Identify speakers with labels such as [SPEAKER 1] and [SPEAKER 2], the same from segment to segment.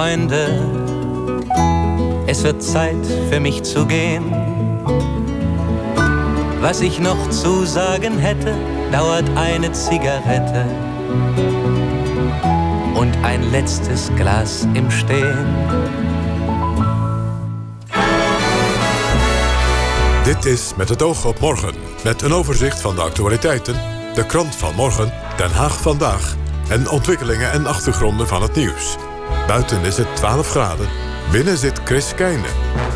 [SPEAKER 1] Freunde, es wird Zeit für mich zu gehen. Was ich noch zu sagen hätte, dauert eine Zigarette und ein letztes Glas im Stehen.
[SPEAKER 2] Dit is Met het oog op morgen. Met een overzicht van de actualiteiten, de krant van morgen, Den Haag vandaag en ontwikkelingen en achtergronden van het nieuws. Buiten is het 12 graden. Binnen zit Chris Keijne.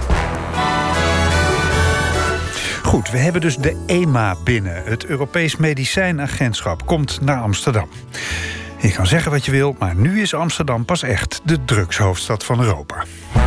[SPEAKER 3] Goed, we hebben dus de EMA binnen. Het Europees Medicijnagentschap komt naar Amsterdam. Je kan zeggen wat je wil, maar nu is Amsterdam pas echt de drugshoofdstad van Europa.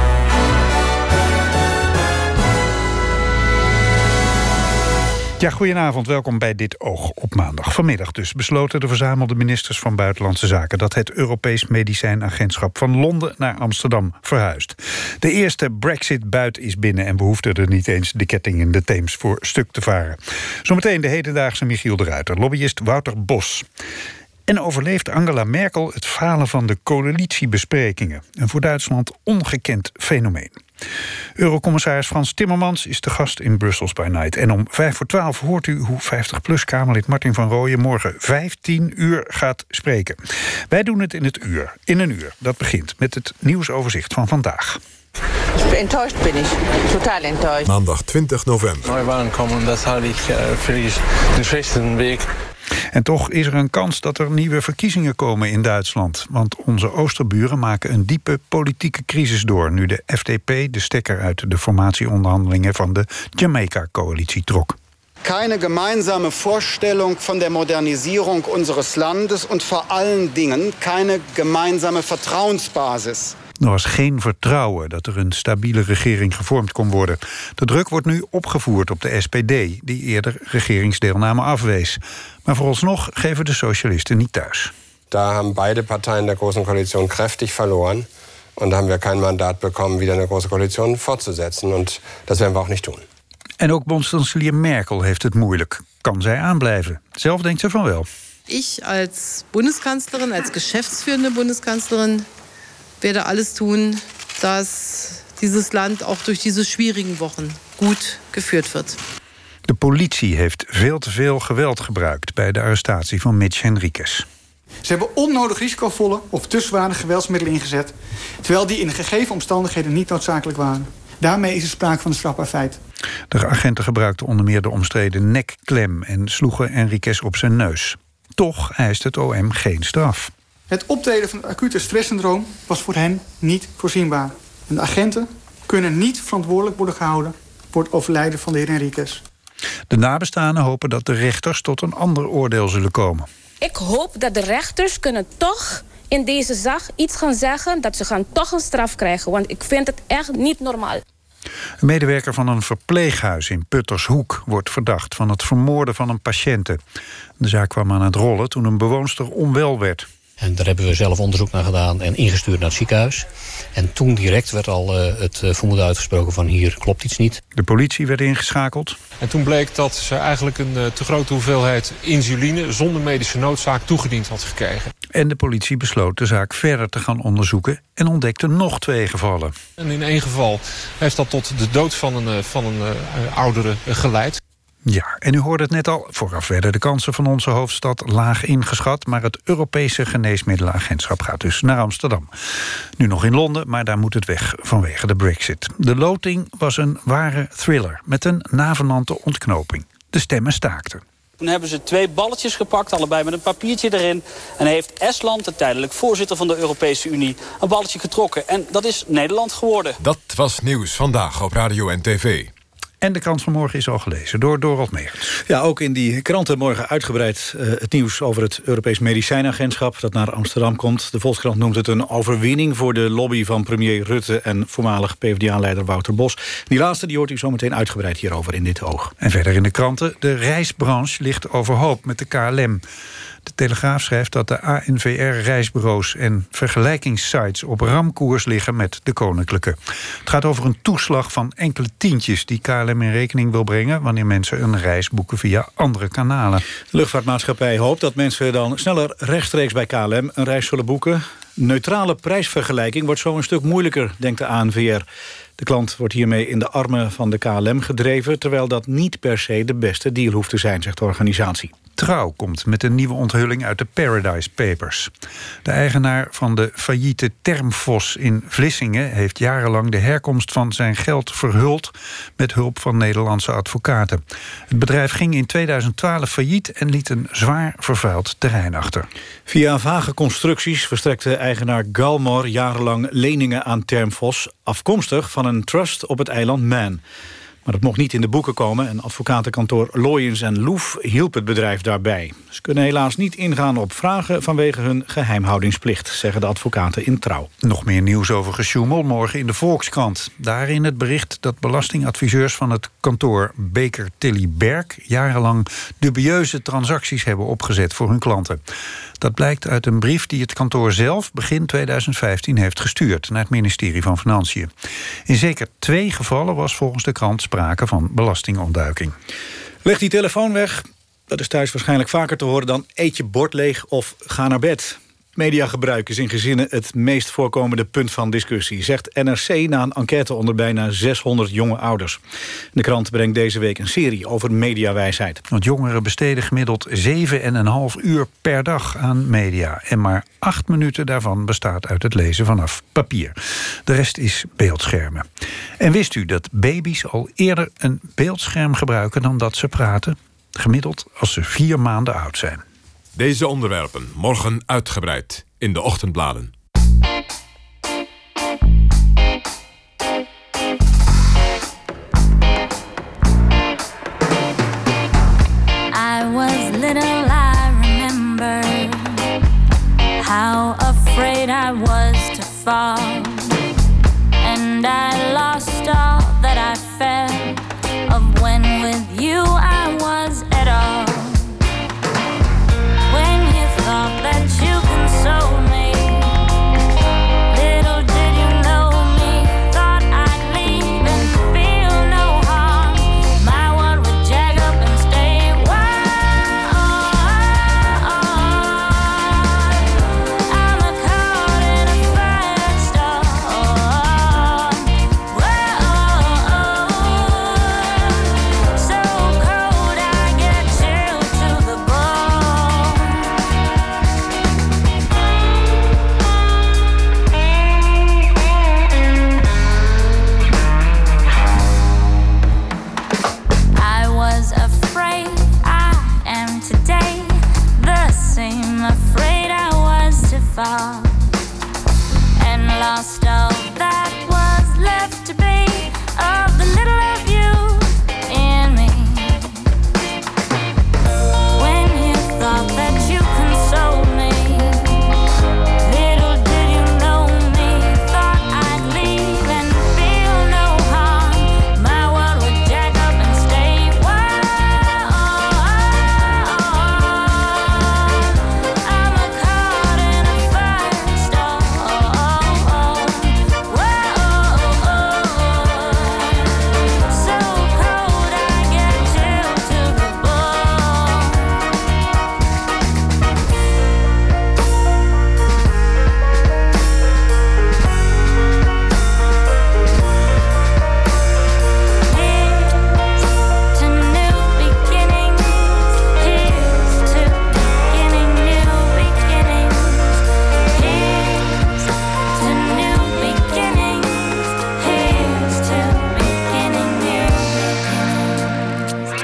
[SPEAKER 3] Ja, goedenavond, welkom bij Dit Oog op maandag. Vanmiddag dus besloten de verzamelde ministers van Buitenlandse Zaken dat het Europees Medicijnagentschap van Londen naar Amsterdam verhuist. De eerste Brexit-buit is binnen en behoefde er niet eens de ketting in de Theems voor stuk te varen. Zometeen de hedendaagse Michiel de Ruiter, lobbyist Wouter Bos. En overleeft Angela Merkel het falen van de coalitiebesprekingen? Een voor Duitsland ongekend fenomeen. Eurocommissaris Frans Timmermans is de gast in Brussels by Night. En om 11:55 hoort u hoe 50PLUS-Kamerlid Martin van Rooyen morgen 15 uur gaat spreken. Wij doen het in een uur. Dat begint met het nieuwsoverzicht van vandaag.
[SPEAKER 4] Enttäuscht bin ich, total enttäuscht.
[SPEAKER 2] Maandag 20 november.
[SPEAKER 5] Neuwahlen kommen, dat halte ik voor de schlechtste weg.
[SPEAKER 3] En toch is er een kans dat er nieuwe verkiezingen komen in Duitsland. Want onze oosterburen maken een diepe politieke crisis door, nu de FDP de stekker uit de formatieonderhandelingen van de Jamaica-coalitie trok.
[SPEAKER 6] Keine gemeinsame Vorstellung von der Modernisierung unseres Landes und vor allen Dingen keine gemeinsame Vertrauensbasis.
[SPEAKER 3] Er was geen vertrouwen dat er een stabiele regering gevormd kon worden. De druk wordt nu opgevoerd op de SPD, die eerder regeringsdeelname afwees. Maar vooralsnog geven de socialisten niet thuis.
[SPEAKER 7] Daar hebben beide partijen der Großen Koalition kräftig verloren. En dan hebben we geen mandaat bekommen, weer een Große Koalition fortzusetzen. En dat werden we ook niet doen.
[SPEAKER 3] En ook bondskanselier Merkel heeft het moeilijk. Kan zij aanblijven? Zelf denkt ze van wel.
[SPEAKER 8] Ich als Bundeskanzlerin, als geschäftsführende Bundeskanzlerin, werde alles tun, dass dieses Land auch durch diese schwierigen Wochen gut geführt wird.
[SPEAKER 3] De politie heeft veel te veel geweld gebruikt bij de arrestatie van Mitch Henriques.
[SPEAKER 9] Ze hebben onnodig risicovolle of te zware geweldsmiddelen ingezet, terwijl die in de gegeven omstandigheden niet noodzakelijk waren. Daarmee is er sprake van een strafbaar feit.
[SPEAKER 3] De agenten gebruikten onder meer de omstreden nekklem en sloegen Henriques op zijn neus. Toch eist het OM geen straf.
[SPEAKER 9] Het optreden van het acute stresssyndroom was voor hen niet voorzienbaar. En de agenten kunnen niet verantwoordelijk worden gehouden voor het overlijden van de heer Henriques.
[SPEAKER 3] De nabestaanden hopen dat de rechters tot een ander oordeel zullen komen.
[SPEAKER 10] Ik hoop dat de rechters kunnen toch in deze zaak iets gaan zeggen, dat ze gaan toch een straf krijgen. Want ik vind het echt niet normaal.
[SPEAKER 3] Een medewerker van een verpleeghuis in Puttershoek wordt verdacht van het vermoorden van een patiënte. De zaak kwam aan het rollen toen een bewoonster onwel werd.
[SPEAKER 11] En daar hebben we zelf onderzoek naar gedaan en ingestuurd naar het ziekenhuis. En toen direct werd al het vermoeden uitgesproken van hier klopt iets niet.
[SPEAKER 3] De politie werd ingeschakeld.
[SPEAKER 12] En toen bleek dat ze eigenlijk een te grote hoeveelheid insuline zonder medische noodzaak toegediend had gekregen.
[SPEAKER 3] En de politie besloot de zaak verder te gaan onderzoeken en ontdekte nog 2 gevallen.
[SPEAKER 12] En in 1 geval heeft dat tot de dood van een oudere geleid.
[SPEAKER 3] Ja, en u hoorde het net al. Vooraf werden de kansen van onze hoofdstad laag ingeschat, maar het Europese Geneesmiddelenagentschap gaat dus naar Amsterdam. Nu nog in Londen, maar daar moet het weg vanwege de Brexit. De loting was een ware thriller met een navenante ontknoping. De stemmen staakten.
[SPEAKER 13] Toen hebben ze 2 balletjes gepakt, allebei met een papiertje erin. En heeft Estland, de tijdelijk voorzitter van de Europese Unie, een balletje getrokken. En dat is Nederland geworden.
[SPEAKER 2] Dat was Nieuws Vandaag op Radio en TV.
[SPEAKER 3] En de krant van morgen is al gelezen door Dorald Megens.
[SPEAKER 14] Ja, ook in die kranten morgen uitgebreid het nieuws over het Europees Medicijnagentschap dat naar Amsterdam komt. De Volkskrant noemt het een overwinning voor de lobby van premier Rutte en voormalig PvdA-leider Wouter Bos. Die laatste die hoort u zometeen uitgebreid hierover in Dit Oog.
[SPEAKER 3] En verder in de kranten, de reisbranche ligt overhoop met de KLM. De Telegraaf schrijft dat de ANVR-reisbureaus en vergelijkingssites op ramkoers liggen met de koninklijke. Het gaat over een toeslag van enkele tientjes die KLM in rekening wil brengen wanneer mensen een reis boeken via andere kanalen.
[SPEAKER 14] De luchtvaartmaatschappij hoopt dat mensen dan sneller rechtstreeks bij KLM een reis zullen boeken. neutrale prijsvergelijking wordt zo een stuk moeilijker, denkt de ANVR. De klant wordt hiermee in de armen van de KLM gedreven, terwijl dat niet per se de beste deal hoeft te zijn, zegt de organisatie.
[SPEAKER 3] Trouw komt met een nieuwe onthulling uit de Paradise Papers. De eigenaar van de failliete Termfos in Vlissingen heeft jarenlang de herkomst van zijn geld verhuld met hulp van Nederlandse advocaten. Het bedrijf ging in 2012 failliet en liet een zwaar vervuild terrein achter.
[SPEAKER 14] Via vage constructies verstrekte eigenaar Galmor jarenlang leningen aan Termfos, afkomstig van een trust op het eiland Man. Maar dat mocht niet in de boeken komen en advocatenkantoor Loyens & Loef hielp het bedrijf daarbij. Ze kunnen helaas niet ingaan op vragen vanwege hun geheimhoudingsplicht, zeggen de advocaten in Trouw.
[SPEAKER 3] Nog meer nieuws over gesjoemel morgen in de Volkskrant. Daarin het bericht dat belastingadviseurs van het kantoor Baker Tilly Berg jarenlang dubieuze transacties hebben opgezet voor hun klanten. Dat blijkt uit een brief die het kantoor zelf begin 2015 heeft gestuurd naar het ministerie van Financiën. In zeker 2 gevallen was volgens de krant sprake van belastingontduiking.
[SPEAKER 14] Leg die telefoon weg. Dat is thuis waarschijnlijk vaker te horen dan eet je bord leeg of ga naar bed. Mediagebruik is in gezinnen het meest voorkomende punt van discussie, zegt NRC na een enquête onder bijna 600 jonge ouders. De krant brengt deze week een serie over mediawijsheid.
[SPEAKER 3] Want jongeren besteden gemiddeld 7,5 uur per dag aan media. En maar 8 minuten daarvan bestaat uit het lezen vanaf papier. De rest is beeldschermen. En wist u dat baby's al eerder een beeldscherm gebruiken dan dat ze praten? Gemiddeld als ze 4 maanden oud zijn.
[SPEAKER 2] Deze onderwerpen morgen uitgebreid in de ochtendbladen.
[SPEAKER 15] I was little, I remember how afraid I was to fall. And I lost all that I felt of when with you I was at all. That you console me. Little did you know me. Thought I'd leave and feel no harm. My world would jag up and stay wild. I'm a caught in a firestorm. So cold I get chilled to the bone. I was afraid, I am today the same, afraid I was to fall and lost all that was left to be of the little of you in me. When you thought that you consoled me, little did you know me. Thought I'd leave and feel no harm. My world would jag up and stay wild. I'm a caught in a firestorm. So cold I get chilled to the bone. Here's to new beginnings. Here's to beginning new beginnings. Here's to new beginnings. Here's to beginning new beginnings.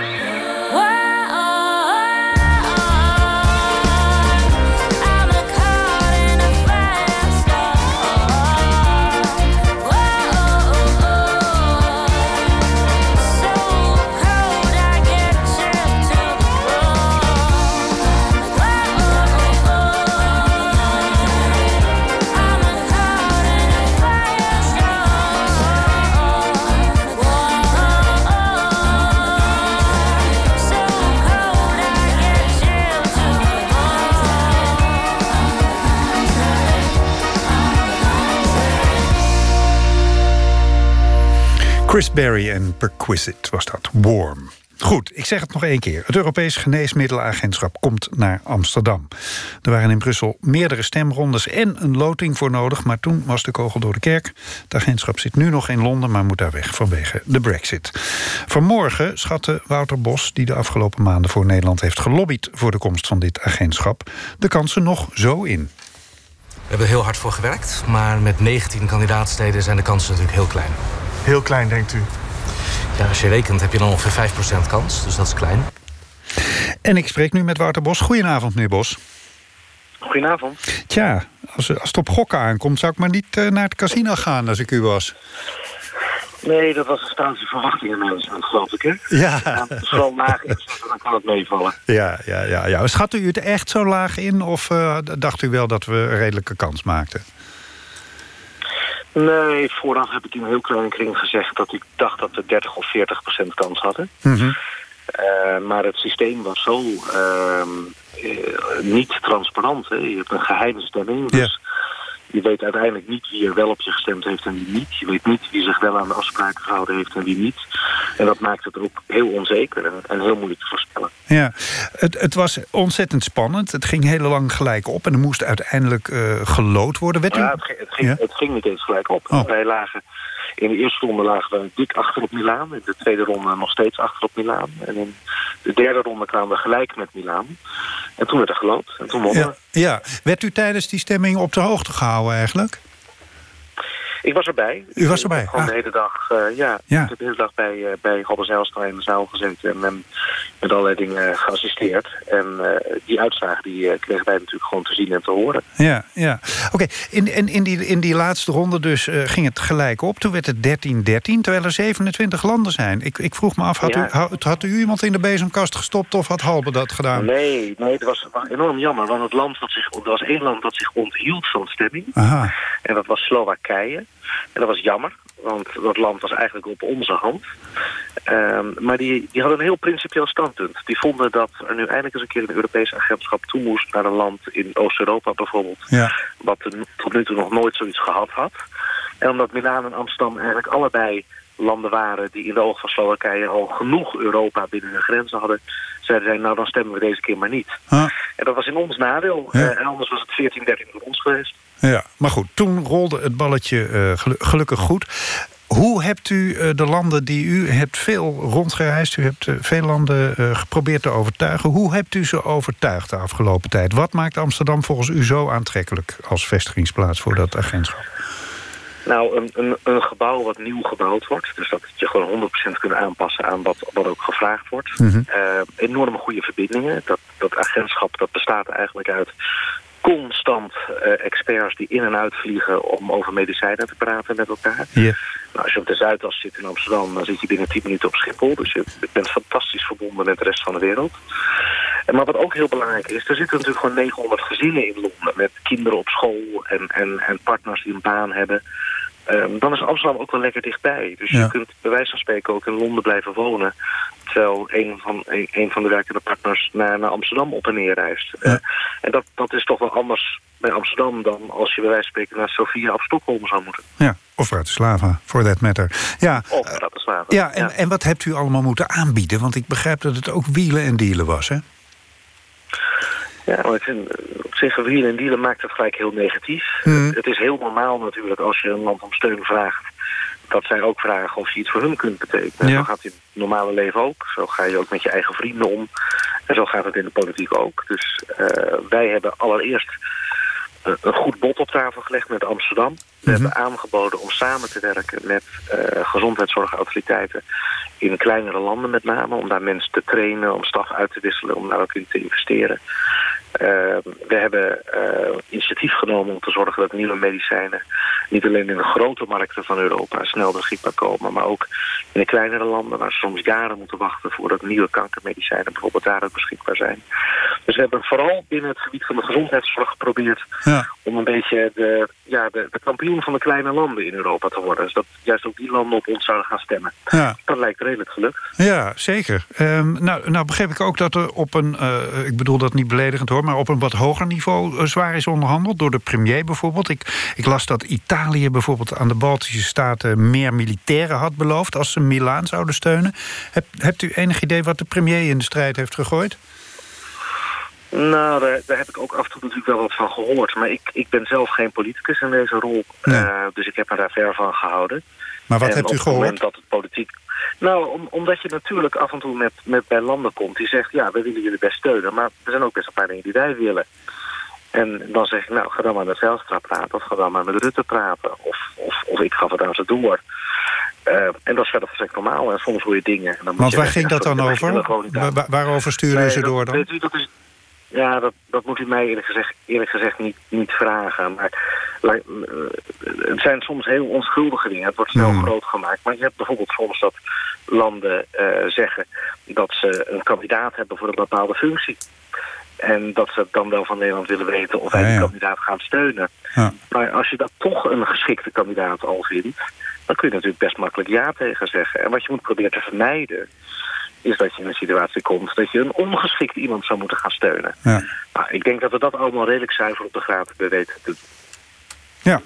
[SPEAKER 15] I'm a caught in a firestorm. So cold I get chilled to the bone. I'm a caught in a firestorm. So cold I get chilled to the
[SPEAKER 3] Chris Berry en Perquisite was dat, Warm. Goed, ik zeg het nog één keer. Het Europees Geneesmiddelenagentschap komt naar Amsterdam. Er waren in Brussel meerdere stemrondes en een loting voor nodig, maar toen was de kogel door de kerk. Het agentschap zit nu nog in Londen, maar moet daar weg vanwege de Brexit. Vanmorgen schatte Wouter Bos, die de afgelopen maanden voor Nederland heeft gelobbyd voor de komst van dit agentschap, de kansen nog zo in.
[SPEAKER 16] We hebben er heel hard voor gewerkt, maar met 19 kandidaatsteden zijn de kansen natuurlijk heel klein.
[SPEAKER 17] Heel klein, denkt u?
[SPEAKER 16] Ja, als je rekent heb je dan ongeveer 5% kans, dus dat is klein.
[SPEAKER 3] En ik spreek nu met Wouter Bos. Goedenavond, meneer Bos.
[SPEAKER 18] Goedenavond.
[SPEAKER 3] Tja, als het op gokken aankomt, zou ik maar niet naar het casino gaan als ik u was.
[SPEAKER 18] Nee, dat was een staande verwachtingenmanagement, geloof ik, hè?
[SPEAKER 3] Ja.
[SPEAKER 18] Als het zo laag is, dan kan het meevallen.
[SPEAKER 3] Ja. Schat u het echt zo laag in of dacht u wel dat we een redelijke kans maakten?
[SPEAKER 18] Nee, vooraf heb ik in een heel kleine kring gezegd dat ik dacht dat we 30 of 40% kans hadden.
[SPEAKER 3] Mm-hmm.
[SPEAKER 18] Maar het systeem was zo niet transparant. Hè? Je hebt een geheime stemming, dus je weet uiteindelijk niet wie er wel op je gestemd heeft en wie niet. Je weet niet wie zich wel aan de afspraken gehouden heeft en wie niet. En dat maakt het ook heel onzeker en heel moeilijk te voorspellen.
[SPEAKER 3] Ja, het was ontzettend spannend. Het ging heel lang gelijk op en er moest uiteindelijk geloot worden.
[SPEAKER 18] Het ging niet eens gelijk op.
[SPEAKER 3] Oh.
[SPEAKER 18] Wij lagen, in de eerste ronde lagen we dik achter op Milaan. In de tweede ronde nog steeds achter op Milaan. En in de derde ronde kwamen we gelijk met Milaan. En toen werd er geloot. En toen wonnen we.
[SPEAKER 3] Ja. Werd u tijdens die stemming op de hoogte gehouden eigenlijk?
[SPEAKER 18] Ik was erbij.
[SPEAKER 3] U was erbij?
[SPEAKER 18] Gewoon de hele dag, Ik heb de hele dag bij Halbe Zijlstra in de zaal gezeten en met allerlei dingen geassisteerd. En die uitslagen die kregen wij natuurlijk gewoon te zien en te horen.
[SPEAKER 3] Ja. Oké. In die laatste ronde dus ging het gelijk op. Toen werd het 13-13, terwijl er 27 landen zijn. Ik vroeg me af, had u iemand in de bezemkast gestopt of had Halbe dat gedaan?
[SPEAKER 18] Nee, het was enorm jammer. Want er was één land dat zich onthield van stemming.
[SPEAKER 3] Aha.
[SPEAKER 18] En dat was Slowakije. En dat was jammer, want dat land was eigenlijk op onze hand. Maar die hadden een heel principieel standpunt. Die vonden dat er nu eindelijk eens een keer een Europees agentschap toe moest naar een land in Oost-Europa bijvoorbeeld. Ja. Wat tot nu toe nog nooit zoiets gehad had. En omdat Milaan en Amsterdam eigenlijk allebei landen waren die in de ogen van Slowakije al genoeg Europa binnen hun grenzen hadden, zeiden zij, nou dan stemmen we deze keer maar niet. En dat was in ons nadeel. En anders was het 14-13 voor ons geweest.
[SPEAKER 3] Ja, maar goed, toen rolde het balletje gelukkig goed. Hoe hebt u de landen die u hebt veel rondgereisd, u hebt veel landen geprobeerd te overtuigen. Hoe hebt u ze overtuigd de afgelopen tijd? Wat maakt Amsterdam volgens u zo aantrekkelijk als vestigingsplaats voor dat agentschap?
[SPEAKER 18] Nou, een gebouw wat nieuw gebouwd wordt. Dus dat je gewoon 100% kunt aanpassen aan wat ook gevraagd wordt. Mm-hmm. Enorme goede verbindingen. Dat agentschap dat bestaat eigenlijk uit constant experts die in en uit vliegen om over medicijnen te praten met elkaar. Yeah. Nou, als je op de Zuidas zit in Amsterdam, dan zit je binnen 10 minuten op Schiphol. Dus je bent fantastisch verbonden met de rest van de wereld. Maar wat ook heel belangrijk is, er zitten natuurlijk gewoon 900 gezinnen in Londen met kinderen op school en partners die een baan hebben. Dan is Amsterdam ook wel lekker dichtbij. Dus je kunt bij wijze van spreken ook in Londen blijven wonen, terwijl een van de werkende partners naar Amsterdam op en neer reist. En dat is toch wel anders bij Amsterdam dan als je bij wijze van spreken naar Sofia of Stockholm zou moeten.
[SPEAKER 3] Ja, of Bratislava, for that matter. Ja,
[SPEAKER 18] of Bratislava.
[SPEAKER 3] En wat hebt u allemaal moeten aanbieden? Want ik begrijp dat het ook wielen en dealen was, hè?
[SPEAKER 18] Ja, maar op zich wielen en dealen maakt het gelijk heel negatief. Het is heel normaal natuurlijk als je een land om steun vraagt, dat zij ook vragen of je iets voor hun kunt betekenen. Ja. Zo gaat het in het normale leven ook. Zo ga je ook met je eigen vrienden om. En zo gaat het in de politiek ook. Dus wij hebben allereerst een goed bod op tafel gelegd met Amsterdam. We hebben aangeboden om samen te werken met gezondheidszorgautoriteiten in kleinere landen met name, om daar mensen te trainen, om staf uit te wisselen, om daar ook in te investeren. We hebben initiatief genomen om te zorgen dat nieuwe medicijnen niet alleen in de grote markten van Europa snel beschikbaar komen, maar ook in de kleinere landen waar ze soms jaren moeten wachten voordat nieuwe kankermedicijnen bijvoorbeeld daar ook beschikbaar zijn. Dus we hebben vooral binnen het gebied van de gezondheidszorg geprobeerd om een beetje de kampioen van de kleine landen in Europa te worden. Dus dat juist ook die landen op ons zouden gaan stemmen. Ja. Dat lijkt redelijk gelukt. Ja,
[SPEAKER 3] zeker. Nou begreep ik ook dat er op een, ik bedoel dat niet beledigend hoor, maar op een wat hoger niveau zwaar is onderhandeld door de premier bijvoorbeeld. Ik las dat Italië bijvoorbeeld aan de Baltische Staten meer militairen had beloofd als ze Milaan zouden steunen. Hebt u enig idee wat de premier in de strijd heeft gegooid?
[SPEAKER 18] Nou, daar heb ik ook af en toe natuurlijk wel wat van gehoord. Maar ik ben zelf geen politicus in deze rol. Nee. Dus ik heb me daar ver van gehouden.
[SPEAKER 3] Maar wat hebt u gehoord?
[SPEAKER 18] Op het moment dat het politiek... Nou, omdat je natuurlijk af en toe met bij landen komt die zegt... ja, we willen jullie best steunen, maar er zijn ook best een paar dingen die wij willen. En dan zeg ik, nou, ga dan maar met Zijlstra praten... of ga dan maar met Rutte praten. Of ik gaf het aan ze door. En dat is verder volstrekt normaal. En soms hoor je dingen. En dan
[SPEAKER 3] want waar ging dat dan over? Waarover sturen u ze door dan?
[SPEAKER 18] Weet u, dat is... Ja, dat moet u mij eerlijk gezegd niet vragen. Maar het zijn soms heel onschuldige dingen. Het wordt snel groot gemaakt. Maar je hebt bijvoorbeeld soms dat landen zeggen dat ze een kandidaat hebben voor een bepaalde functie. En dat ze dan wel van Nederland willen weten of wij die kandidaat gaan steunen. Ja. Maar als je dat toch een geschikte kandidaat al vindt, dan kun je natuurlijk best makkelijk ja tegen zeggen. En wat je moet proberen te vermijden, is dat je in een situatie komt dat je een ongeschikt iemand zou moeten gaan steunen. Ja. Nou, ik denk dat we dat allemaal redelijk zuiver op de graad weten te doen.
[SPEAKER 3] Ja,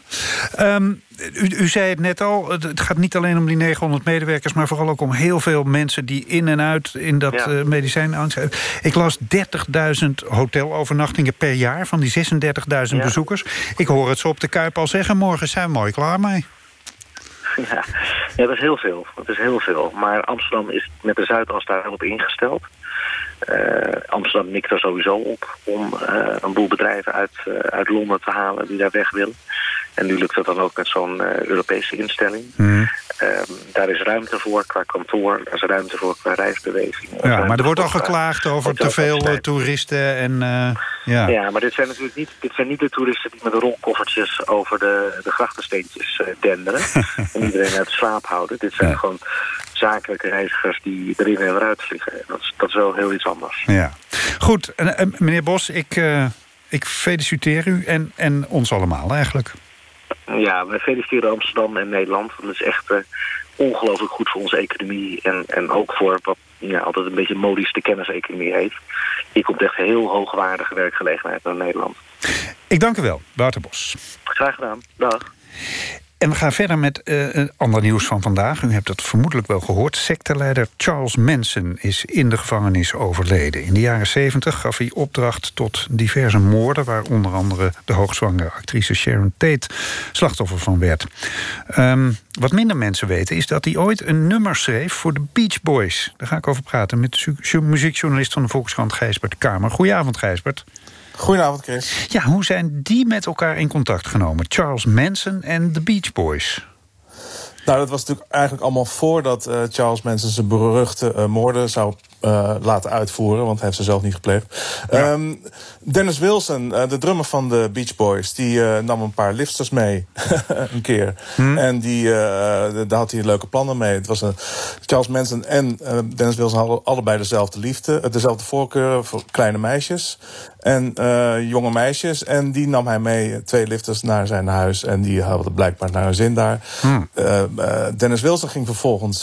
[SPEAKER 3] u zei het net al, het gaat niet alleen om die 900 medewerkers... maar vooral ook om heel veel mensen die in en uit in dat medicijn aan zijn. Ik las 30.000 hotelovernachtingen per jaar van die 36.000 bezoekers. Ik hoor het zo op de Kuip al zeggen, morgen zijn we mooi klaar mee.
[SPEAKER 18] Ja, dat is heel veel. Dat is heel veel. Maar Amsterdam is met de Zuidas daar op ingesteld. Amsterdam mikt er sowieso op om een boel bedrijven uit Londen te halen die daar weg willen. En nu lukt dat dan ook met zo'n Europese instelling. Daar is ruimte voor qua kantoor, daar is ruimte voor qua reisbeweging.
[SPEAKER 3] Ja, maar er wordt al geklaagd over te veel toeristen. En,
[SPEAKER 18] ja, maar dit zijn natuurlijk niet de toeristen die met de rolkoffertjes over de grachtensteentjes denderen. En iedereen uit de slaap houden. Dit zijn gewoon zakelijke reizigers die erin en eruit vliegen. Dat is wel heel iets anders.
[SPEAKER 3] Ja. Goed, meneer Bos, ik feliciteer u en ons allemaal eigenlijk.
[SPEAKER 18] Ja, wij feliciteren Amsterdam en Nederland. Dat is echt ongelooflijk goed voor onze economie. En ook voor wat altijd een beetje modisch de kenniseconomie heet. Hier komt echt heel hoogwaardige werkgelegenheid naar Nederland.
[SPEAKER 3] Ik dank u wel, Wouter Bos.
[SPEAKER 18] Graag gedaan. Dag.
[SPEAKER 3] En we gaan verder met ander nieuws van vandaag. U hebt het vermoedelijk wel gehoord. Secteleider Charles Manson is in de gevangenis overleden. In de jaren 70 gaf hij opdracht tot diverse moorden, waar onder andere de hoogzwangere actrice Sharon Tate slachtoffer van werd. Wat minder mensen weten is dat hij ooit een nummer schreef voor de Beach Boys. Daar ga ik over praten met de muziekjournalist van de Volkskrant, Gijsbert Kamer. Goedenavond, Gijsbert.
[SPEAKER 17] Goedenavond, Chris.
[SPEAKER 3] Ja, hoe zijn die met elkaar in contact genomen? Charles Manson en de Beach Boys.
[SPEAKER 17] Nou, dat was natuurlijk eigenlijk allemaal voordat Charles Manson zijn beruchte moorden zou laten uitvoeren, want hij heeft ze zelf niet gepleegd. Ja. Dennis Wilson, de drummer van de Beach Boys, die nam een paar lifters mee een keer. En daar had hij leuke plannen mee. Het was Charles Manson en Dennis Wilson hadden allebei dezelfde liefde, dezelfde voorkeuren voor kleine meisjes en jonge meisjes. En die nam hij mee, 2 lifters, naar zijn huis. En die hadden blijkbaar naar hun zin daar. Dennis Wilson ging vervolgens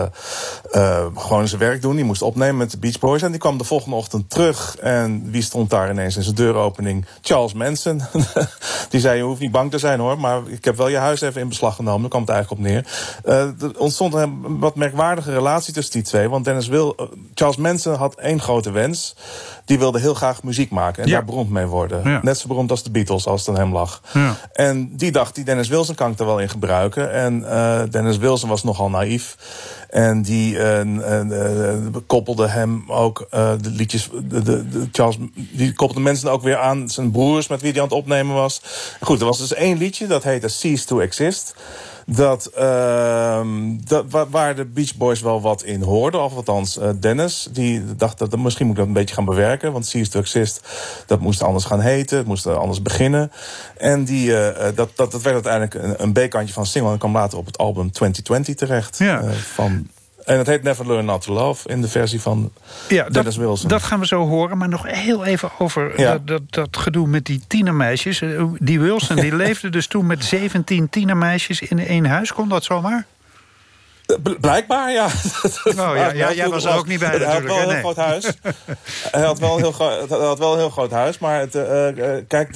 [SPEAKER 17] gewoon zijn werk doen. Die moest opnemen met de Beach Boys. En die kwam de volgende ochtend terug. En wie stond daar ineens in zijn deuropening? Charles Manson. Die zei, je hoeft niet bang te zijn hoor, maar ik heb wel je huis even in beslag genomen. Daar kwam het eigenlijk op neer. Er ontstond een wat merkwaardige relatie tussen die twee. Want Charles Manson had 1 grote wens. Die wilde heel graag muziek maken en daar beroemd mee worden. Ja. Net zo beroemd als de Beatles, als het aan hem lag. Ja. En die dacht, die Dennis Wilson kan ik er wel in gebruiken. En Dennis Wilson was nogal naïef. En die koppelde hem ook de liedjes. Charles, die koppelde mensen ook weer aan zijn broers met wie hij aan het opnemen was. Goed, er was dus 1 liedje, dat heette Cease to Exist. Waar de Beach Boys wel wat in hoorden. Of althans, Dennis, die dacht dat misschien moet ik dat een beetje gaan bewerken. Want Cease to Exist, dat moest anders gaan heten. Het moest anders beginnen. En dat werd uiteindelijk een B-kantje van single. En kwam later op het album 2020 terecht. Ja. En het heet Never Learn Not to Love in de versie van Dennis Wilson.
[SPEAKER 3] Dat gaan we zo horen, maar nog heel even over dat gedoe met die tienermeisjes. Die Wilson die leefde dus toen met 17 tienermeisjes in één huis. Kon dat zomaar?
[SPEAKER 17] Blijkbaar, ja.
[SPEAKER 3] Jij was er ook niet bij natuurlijk.
[SPEAKER 17] Hij had wel een heel groot huis. Hij had wel een heel groot huis. Maar kijk,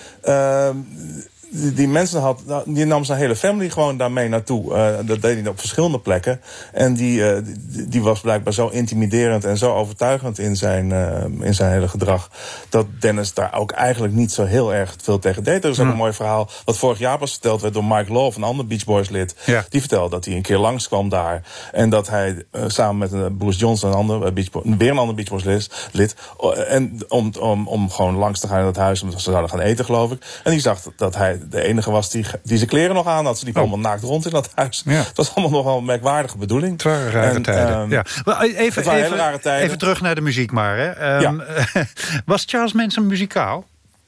[SPEAKER 17] die mensen die nam zijn hele family gewoon daarmee naartoe. Dat deed hij op verschillende plekken. En die was blijkbaar zo intimiderend en zo overtuigend in zijn hele gedrag, dat Dennis daar ook eigenlijk niet zo heel erg veel tegen deed. Er is ook een mooi verhaal wat vorig jaar pas verteld werd door Mike Love, een ander Beach Boys lid. Ja. Die vertelde dat hij een keer langskwam daar. En dat hij samen met Bruce Johnson, weer een ander Beach Boys lid, en om gewoon langs te gaan in het huis, omdat ze zouden gaan eten, geloof ik. En die zag dat hij de enige was die zijn kleren nog aan had. Ze liepen allemaal naakt rond in dat huis. Ja. Het was allemaal nog wel een merkwaardige bedoeling. Het waren
[SPEAKER 3] rare tijden.
[SPEAKER 17] Hele rare tijden.
[SPEAKER 3] Even terug naar de muziek maar. Hè. Was Charles Manson muzikaal?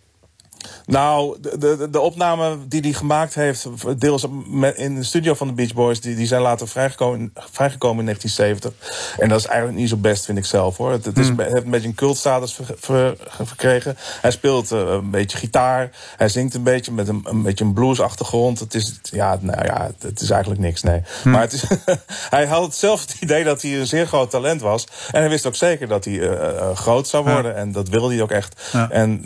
[SPEAKER 17] Nou, de opnamen die hij gemaakt heeft, deels in de studio van de Beach Boys, die zijn later vrijgekomen in 1970. En dat is eigenlijk niet zo best, vind ik zelf, hoor. Het heeft een beetje een cultstatus verkregen. Hij speelt een beetje gitaar. Hij zingt een beetje met een beetje een bluesachtergrond. Het is eigenlijk niks, nee. Maar hij had zelf het idee dat hij een zeer groot talent was. En hij wist ook zeker dat hij groot zou worden. En dat wilde hij ook echt. Ja. En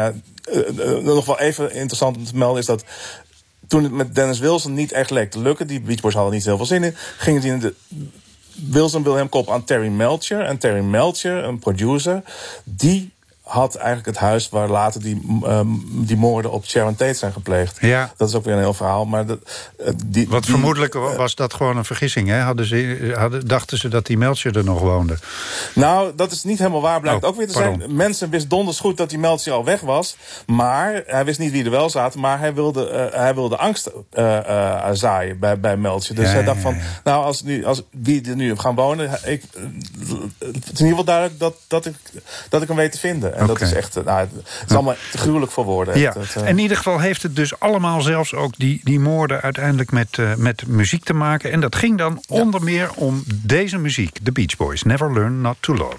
[SPEAKER 17] nog wel even interessant om te melden is dat toen het met Dennis Wilson niet echt leek te lukken, die Beach Boys hadden niet heel veel zin in, ging het in de Wilson wilde hem kopen aan Terry Melcher. En Terry Melcher, een producer, die had eigenlijk het huis waar later die moorden op Sharon Tate zijn gepleegd. Ja. Dat is ook weer een heel verhaal. Maar
[SPEAKER 3] vermoedelijk was dat gewoon een vergissing, hè? Dachten ze dat die Melcher er nog woonde?
[SPEAKER 17] Nou, dat is niet helemaal waar, blijkt ook weer te zijn. Mensen wisten donders goed dat die Melcher al weg was. Maar hij wist niet wie er wel zaten. Maar hij wilde angst zaaien bij Melcher. Dus hij dacht van, nou, als wie er nu gaan wonen, het is in ieder geval duidelijk dat ik hem weet te vinden. En dat is echt, het is allemaal te gruwelijk voor woorden.
[SPEAKER 3] Ja. In ieder geval heeft het dus allemaal zelfs ook die moorden uiteindelijk met muziek te maken. En dat ging dan onder meer om deze muziek. The Beach Boys, Never Learn Not to Love.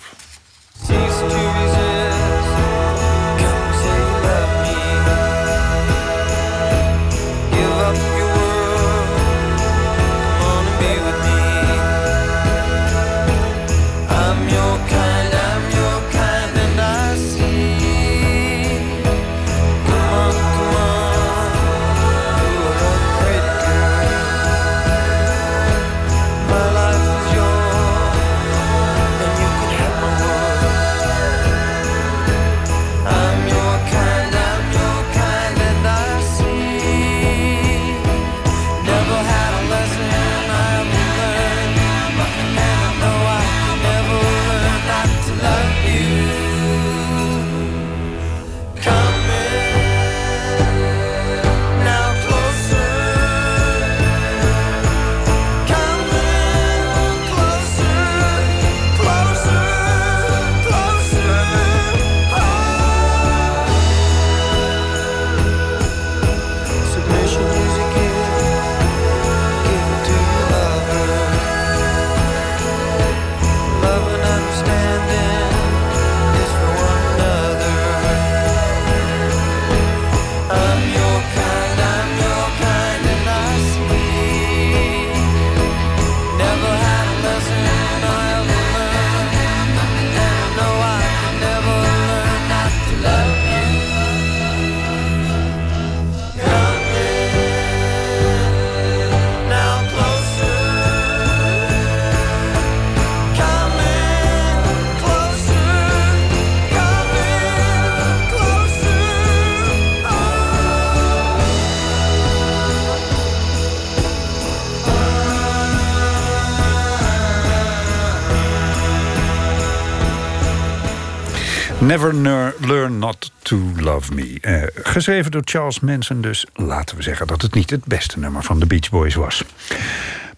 [SPEAKER 3] Never Learn Not to Love Me. Geschreven door Charles Manson, dus laten we zeggen dat het niet het beste nummer van de Beach Boys was.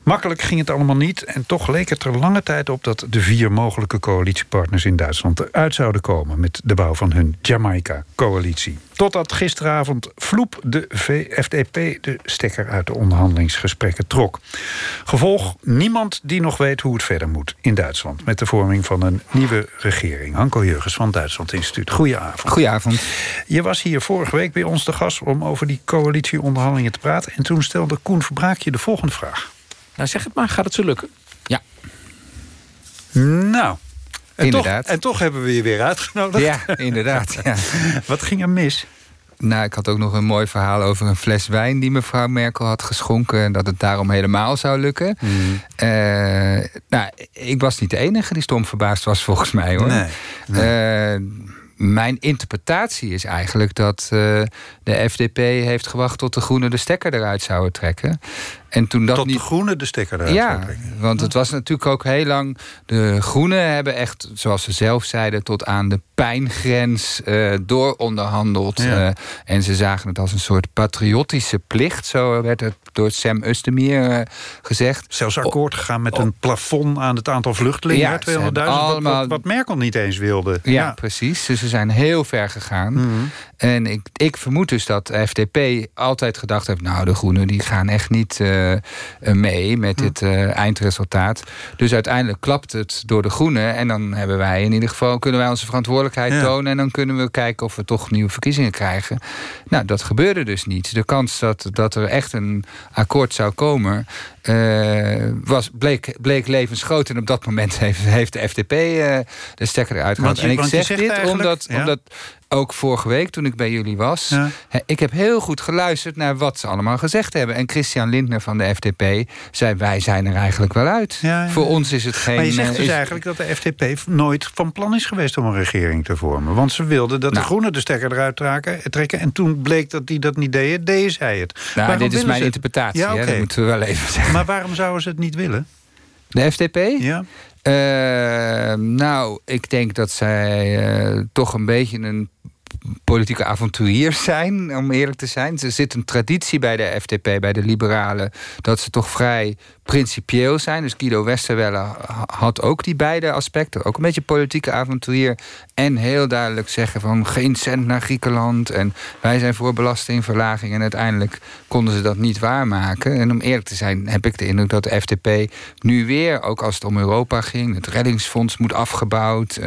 [SPEAKER 3] Makkelijk ging het allemaal niet en toch leek het er lange tijd op dat de 4 mogelijke coalitiepartners in Duitsland eruit zouden komen met de bouw van hun Jamaica-coalitie. Totdat gisteravond vloep de FDP de stekker uit de onderhandelingsgesprekken trok. Gevolg: niemand die nog weet hoe het verder moet in Duitsland met de vorming van een nieuwe regering. Hanko Jurgens van Duitsland Instituut. Goedenavond.
[SPEAKER 19] Goedenavond.
[SPEAKER 3] Je was hier vorige week bij ons te gast om over die coalitieonderhandelingen te praten. En toen stelde Koen Verbraak je de volgende vraag.
[SPEAKER 19] Nou, zeg het maar. Gaat het zo lukken? Ja.
[SPEAKER 3] Nou,
[SPEAKER 19] inderdaad.
[SPEAKER 3] En toch hebben we je weer uitgenodigd.
[SPEAKER 19] Ja, inderdaad. Ja.
[SPEAKER 3] Wat ging er mis?
[SPEAKER 19] Nou, ik had ook nog een mooi verhaal over een fles wijn die mevrouw Merkel had geschonken en dat het daarom helemaal zou lukken. Nou, ik was niet de enige die stom verbaasd was, volgens mij, hoor. Nee. Mijn interpretatie is eigenlijk dat de FDP heeft gewacht tot de Groenen de stekker eruit zouden trekken. En toen dat
[SPEAKER 3] tot
[SPEAKER 19] niet...
[SPEAKER 3] de Groenen de stekker eruit zouden trekken?
[SPEAKER 19] Want het was natuurlijk ook heel lang... De Groenen hebben echt, zoals ze zelf zeiden, tot aan de pijngrens dooronderhandeld. Ja. En ze zagen het als een soort patriotische plicht. Zo werd het door Sam Özdemir gezegd.
[SPEAKER 3] Zelfs akkoord gegaan met een plafond aan het aantal vluchtelingen. Ja, 200.000, wat Merkel niet eens wilde.
[SPEAKER 19] Ja, precies. Dus ze zijn heel ver gegaan. En ik vermoed dus dat de FDP altijd gedacht heeft... nou, de Groenen die gaan echt niet mee met dit eindresultaat. Dus uiteindelijk klapt het door de Groenen. En dan hebben wij in ieder geval, kunnen wij onze verantwoordelijkheid tonen. En dan kunnen we kijken of we toch nieuwe verkiezingen krijgen. Nou, dat gebeurde dus niet. De kans dat er echt een akkoord zou komen... bleek levensgroot. En op dat moment heeft de FDP de stekker eruit gehaald. En ik zeg dit omdat ook vorige week, toen ik bij jullie was... ik heb heel goed geluisterd naar wat ze allemaal gezegd hebben. En Christian Lindner van de FDP zei... wij zijn er eigenlijk wel uit. Voor ons is het geen...
[SPEAKER 3] Maar je zegt dus eigenlijk dat de FDP nooit van plan is geweest... om een regering te vormen. Want ze wilden dat de Groenen de stekker eruit trekken... en toen bleek dat die dat niet deden zij het.
[SPEAKER 19] Nou, dit is mijn interpretatie,
[SPEAKER 3] ja, okay.
[SPEAKER 19] Dat moeten we wel even zeggen.
[SPEAKER 3] Maar waarom zouden ze het niet willen?
[SPEAKER 19] De FDP?
[SPEAKER 3] Ja.
[SPEAKER 19] Nou, ik denk dat zij toch een beetje een politieke avonturiers zijn, om eerlijk te zijn. Er zit een traditie bij de FDP, bij de liberalen... dat ze toch vrij principieel zijn. Dus Guido Westerwelle had ook die beide aspecten. Ook een beetje politieke avonturier. En heel duidelijk zeggen van geen cent naar Griekenland. En wij zijn voor belastingverlaging. En uiteindelijk konden ze dat niet waarmaken. En om eerlijk te zijn heb ik de indruk dat de FDP nu weer, ook als het om Europa ging... het reddingsfonds moet afgebouwd.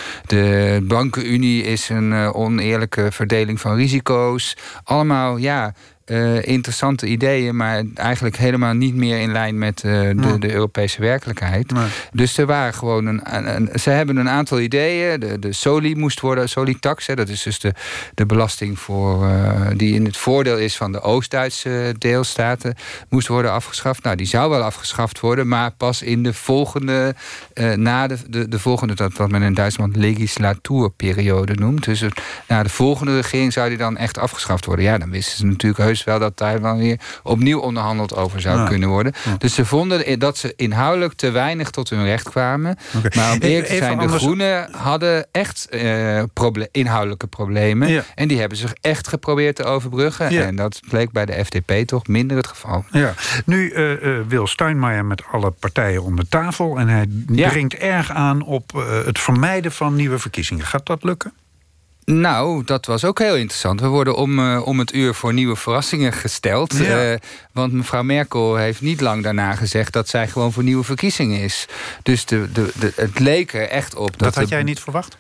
[SPEAKER 19] De bankenunie is een oneerlijke verdeling van risico's. Allemaal, interessante ideeën, maar eigenlijk helemaal niet meer in lijn met de Europese werkelijkheid. Nee. Dus er waren gewoon ze hebben een aantal ideeën. De Soli moest worden, Soli-tax, dat is dus de belasting voor die in het voordeel is van de Oost-Duitse deelstaten, moest worden afgeschaft. Nou, die zou wel afgeschaft worden, maar pas in de volgende, na de volgende, dat wat men in Duitsland legislatuurperiode noemt. Dus na de volgende regering zou die dan echt afgeschaft worden. Ja, dan wisten ze natuurlijk heus wel dat daar dan weer opnieuw onderhandeld over zou kunnen worden. Ja. Dus ze vonden dat ze inhoudelijk te weinig tot hun recht kwamen. Okay. Maar om eerlijk te zijn, de Groenen hadden echt inhoudelijke problemen. Ja. En die hebben zich echt geprobeerd te overbruggen. Ja. En dat bleek bij de FDP toch minder het geval.
[SPEAKER 3] Ja. Nu wil Steinmeier met alle partijen om de tafel. En hij dringt erg aan op het vermijden van nieuwe verkiezingen. Gaat dat lukken?
[SPEAKER 19] Nou, dat was ook heel interessant. We worden om het uur voor nieuwe verrassingen gesteld. Ja. Want mevrouw Merkel heeft niet lang daarna gezegd dat zij gewoon voor nieuwe verkiezingen is. Dus het leek er echt op.
[SPEAKER 3] Dat had jij niet verwacht?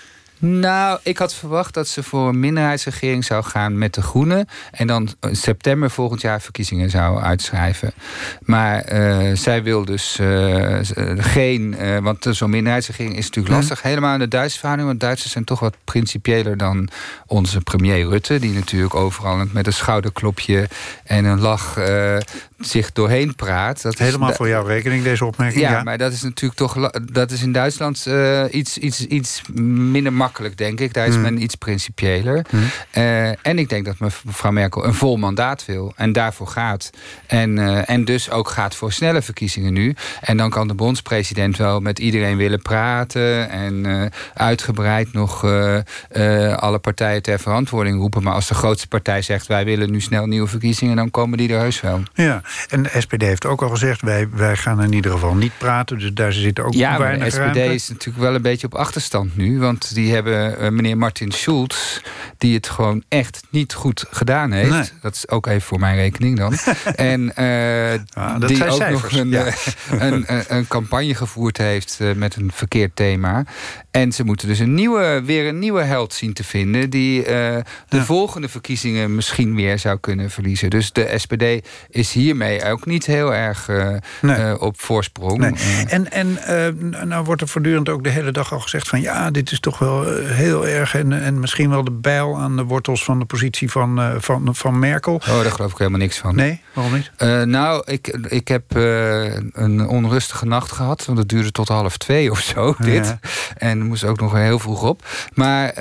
[SPEAKER 19] Nou, ik had verwacht dat ze voor een minderheidsregering zou gaan met de Groenen. En dan in september volgend jaar verkiezingen zou uitschrijven. Maar zij wil dus geen... want zo'n minderheidsregering is natuurlijk lastig. Helemaal in de Duitse verhouding. Want Duitsers zijn toch wat principieler dan onze premier Rutte. Die natuurlijk overal met een schouderklopje en een lach zich doorheen praat. Dat
[SPEAKER 3] helemaal is voor jouw rekening, deze opmerking.
[SPEAKER 19] Ja, maar dat is natuurlijk toch... Dat is in Duitsland iets minder makkelijk makkelijk, denk ik. Daar is men iets principiëler. En ik denk dat mevrouw Merkel een vol mandaat wil. En daarvoor gaat. En dus ook gaat voor snelle verkiezingen nu. En dan kan de bondspresident wel met iedereen willen praten. En uitgebreid nog alle partijen ter verantwoording roepen. Maar als de grootste partij zegt, wij willen nu snel nieuwe verkiezingen, dan komen die er heus wel.
[SPEAKER 3] Ja, en de SPD heeft ook al gezegd, wij gaan in ieder geval niet praten. Dus daar zit ook weinig ruimte.
[SPEAKER 19] Ja, de SPD is natuurlijk wel een beetje op achterstand nu. Want die hebben meneer Martin Schulz, die het gewoon echt niet goed gedaan heeft. Nee. Dat is ook even voor mijn rekening dan. En
[SPEAKER 3] dat
[SPEAKER 19] die
[SPEAKER 3] zijn
[SPEAKER 19] ook
[SPEAKER 3] cijfers,
[SPEAKER 19] nog een campagne gevoerd heeft met een verkeerd thema. En ze moeten dus weer een nieuwe held zien te vinden, die de volgende verkiezingen misschien weer zou kunnen verliezen. Dus de SPD is hiermee ook niet heel erg op voorsprong.
[SPEAKER 3] Nee. Nou wordt er voortdurend ook de hele dag al gezegd van ja, dit is toch wel heel erg en misschien wel de bijl aan de wortels van de positie van Merkel.
[SPEAKER 19] Oh, daar geloof ik helemaal niks van.
[SPEAKER 3] Nee, waarom niet?
[SPEAKER 19] Ik heb een onrustige nacht gehad, want het duurde tot 1:30 of zo, dit. Ja. En er moest ook nog heel vroeg op. Maar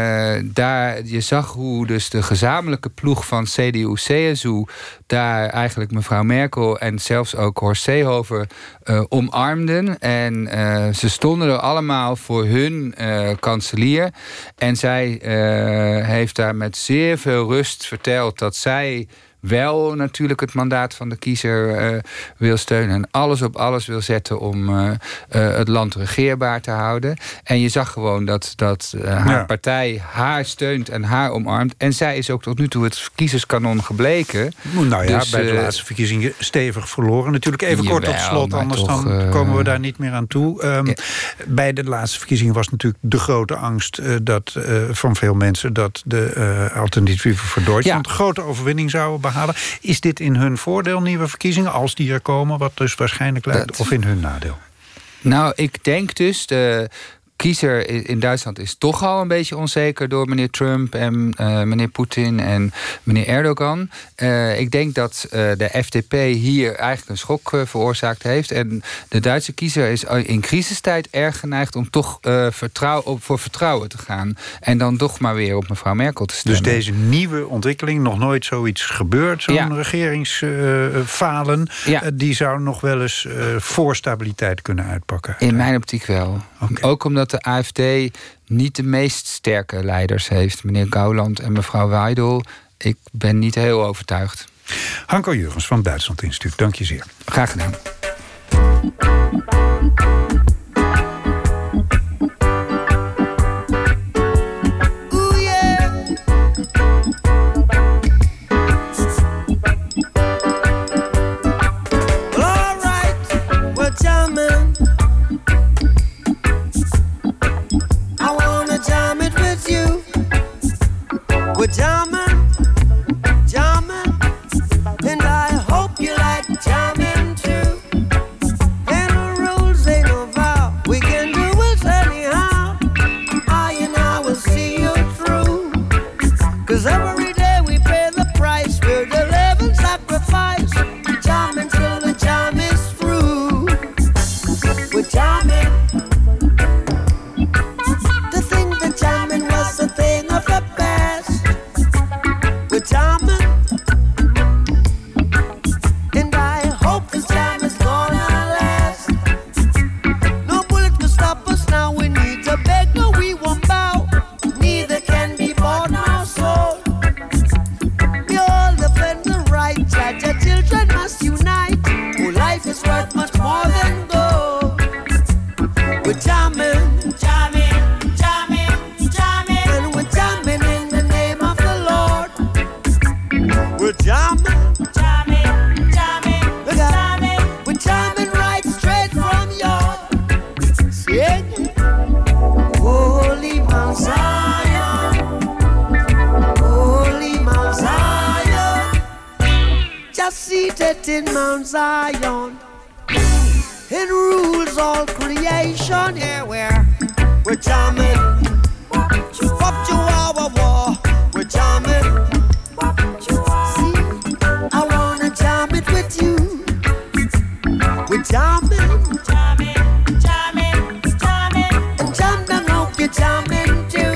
[SPEAKER 19] je zag hoe dus de gezamenlijke ploeg van CDU-CSU daar eigenlijk mevrouw Merkel en zelfs ook Horst Seehofer omarmden. En ze stonden er allemaal voor hun kanselier. En zij heeft daar met zeer veel rust verteld dat zij wel natuurlijk het mandaat van de kiezer wil steunen en alles op alles wil zetten om het land regeerbaar te houden. En je zag gewoon dat haar partij haar steunt en haar omarmt. En zij is ook tot nu toe het kiezerskanon gebleken.
[SPEAKER 3] Nou ja, dus, bij de laatste verkiezingen stevig verloren. Natuurlijk even kort tot slot, anders dan komen we daar niet meer aan toe. Bij de laatste verkiezingen was natuurlijk de grote angst van veel mensen dat de Alternatieven voor Duitsland grote overwinning zouden behalen. Is dit in hun voordeel, nieuwe verkiezingen, als die er komen, wat dus waarschijnlijk lijkt, of in hun nadeel?
[SPEAKER 19] Nou, ik denk dus, de kiezer in Duitsland is toch al een beetje onzeker door meneer Trump en meneer Poetin en meneer Erdogan. Ik denk dat de FDP hier eigenlijk een schok veroorzaakt heeft. En de Duitse kiezer is in crisistijd erg geneigd om toch voor vertrouwen te gaan. En dan toch maar weer op mevrouw Merkel te stemmen.
[SPEAKER 3] Dus deze nieuwe ontwikkeling, nog nooit zoiets gebeurd, zo'n regeringsfalen, die zou nog wel eens voor stabiliteit kunnen uitpakken.
[SPEAKER 19] In mijn optiek wel. Okay. Ook omdat de AfD niet de meest sterke leiders heeft. Meneer Gauland en mevrouw Weidel. Ik ben niet heel overtuigd.
[SPEAKER 3] Hanko Jurgens van het Duitsland Instituut, dank je zeer.
[SPEAKER 19] Graag gedaan.
[SPEAKER 20] Jamming, jamming, and I hope you like jamming too. And the rules ain't no vow, we can do it anyhow. I and I will see you through. 'Cause every day we pay the price, we're the living sacrifice. Jamming till the jam is through. We're jamming. To think that jamming was a thing of the past. Jamming, and I hope this jam is gonna last. No bullet can stop us now. We need to beg, no, we won't bow. Neither can be bought nor sold. We all defend the right. Judge, our children must unite. Oh, life is worth much more than gold. We're jamming, jamming, jamming, jamming, and we're jamming in the name of the Lord. We're jamming, jamming, jamming, jamming. We're jamming right straight from your sing. Holy Mount Zion, Holy Mount Zion, just seated in Mount Zion, it rules all creation. Here we're jamming, up to our war. We're jamming. I wanna jam it with you. We're jamming, jamming, jamming, jamming, and jam down, hope you're jamming too.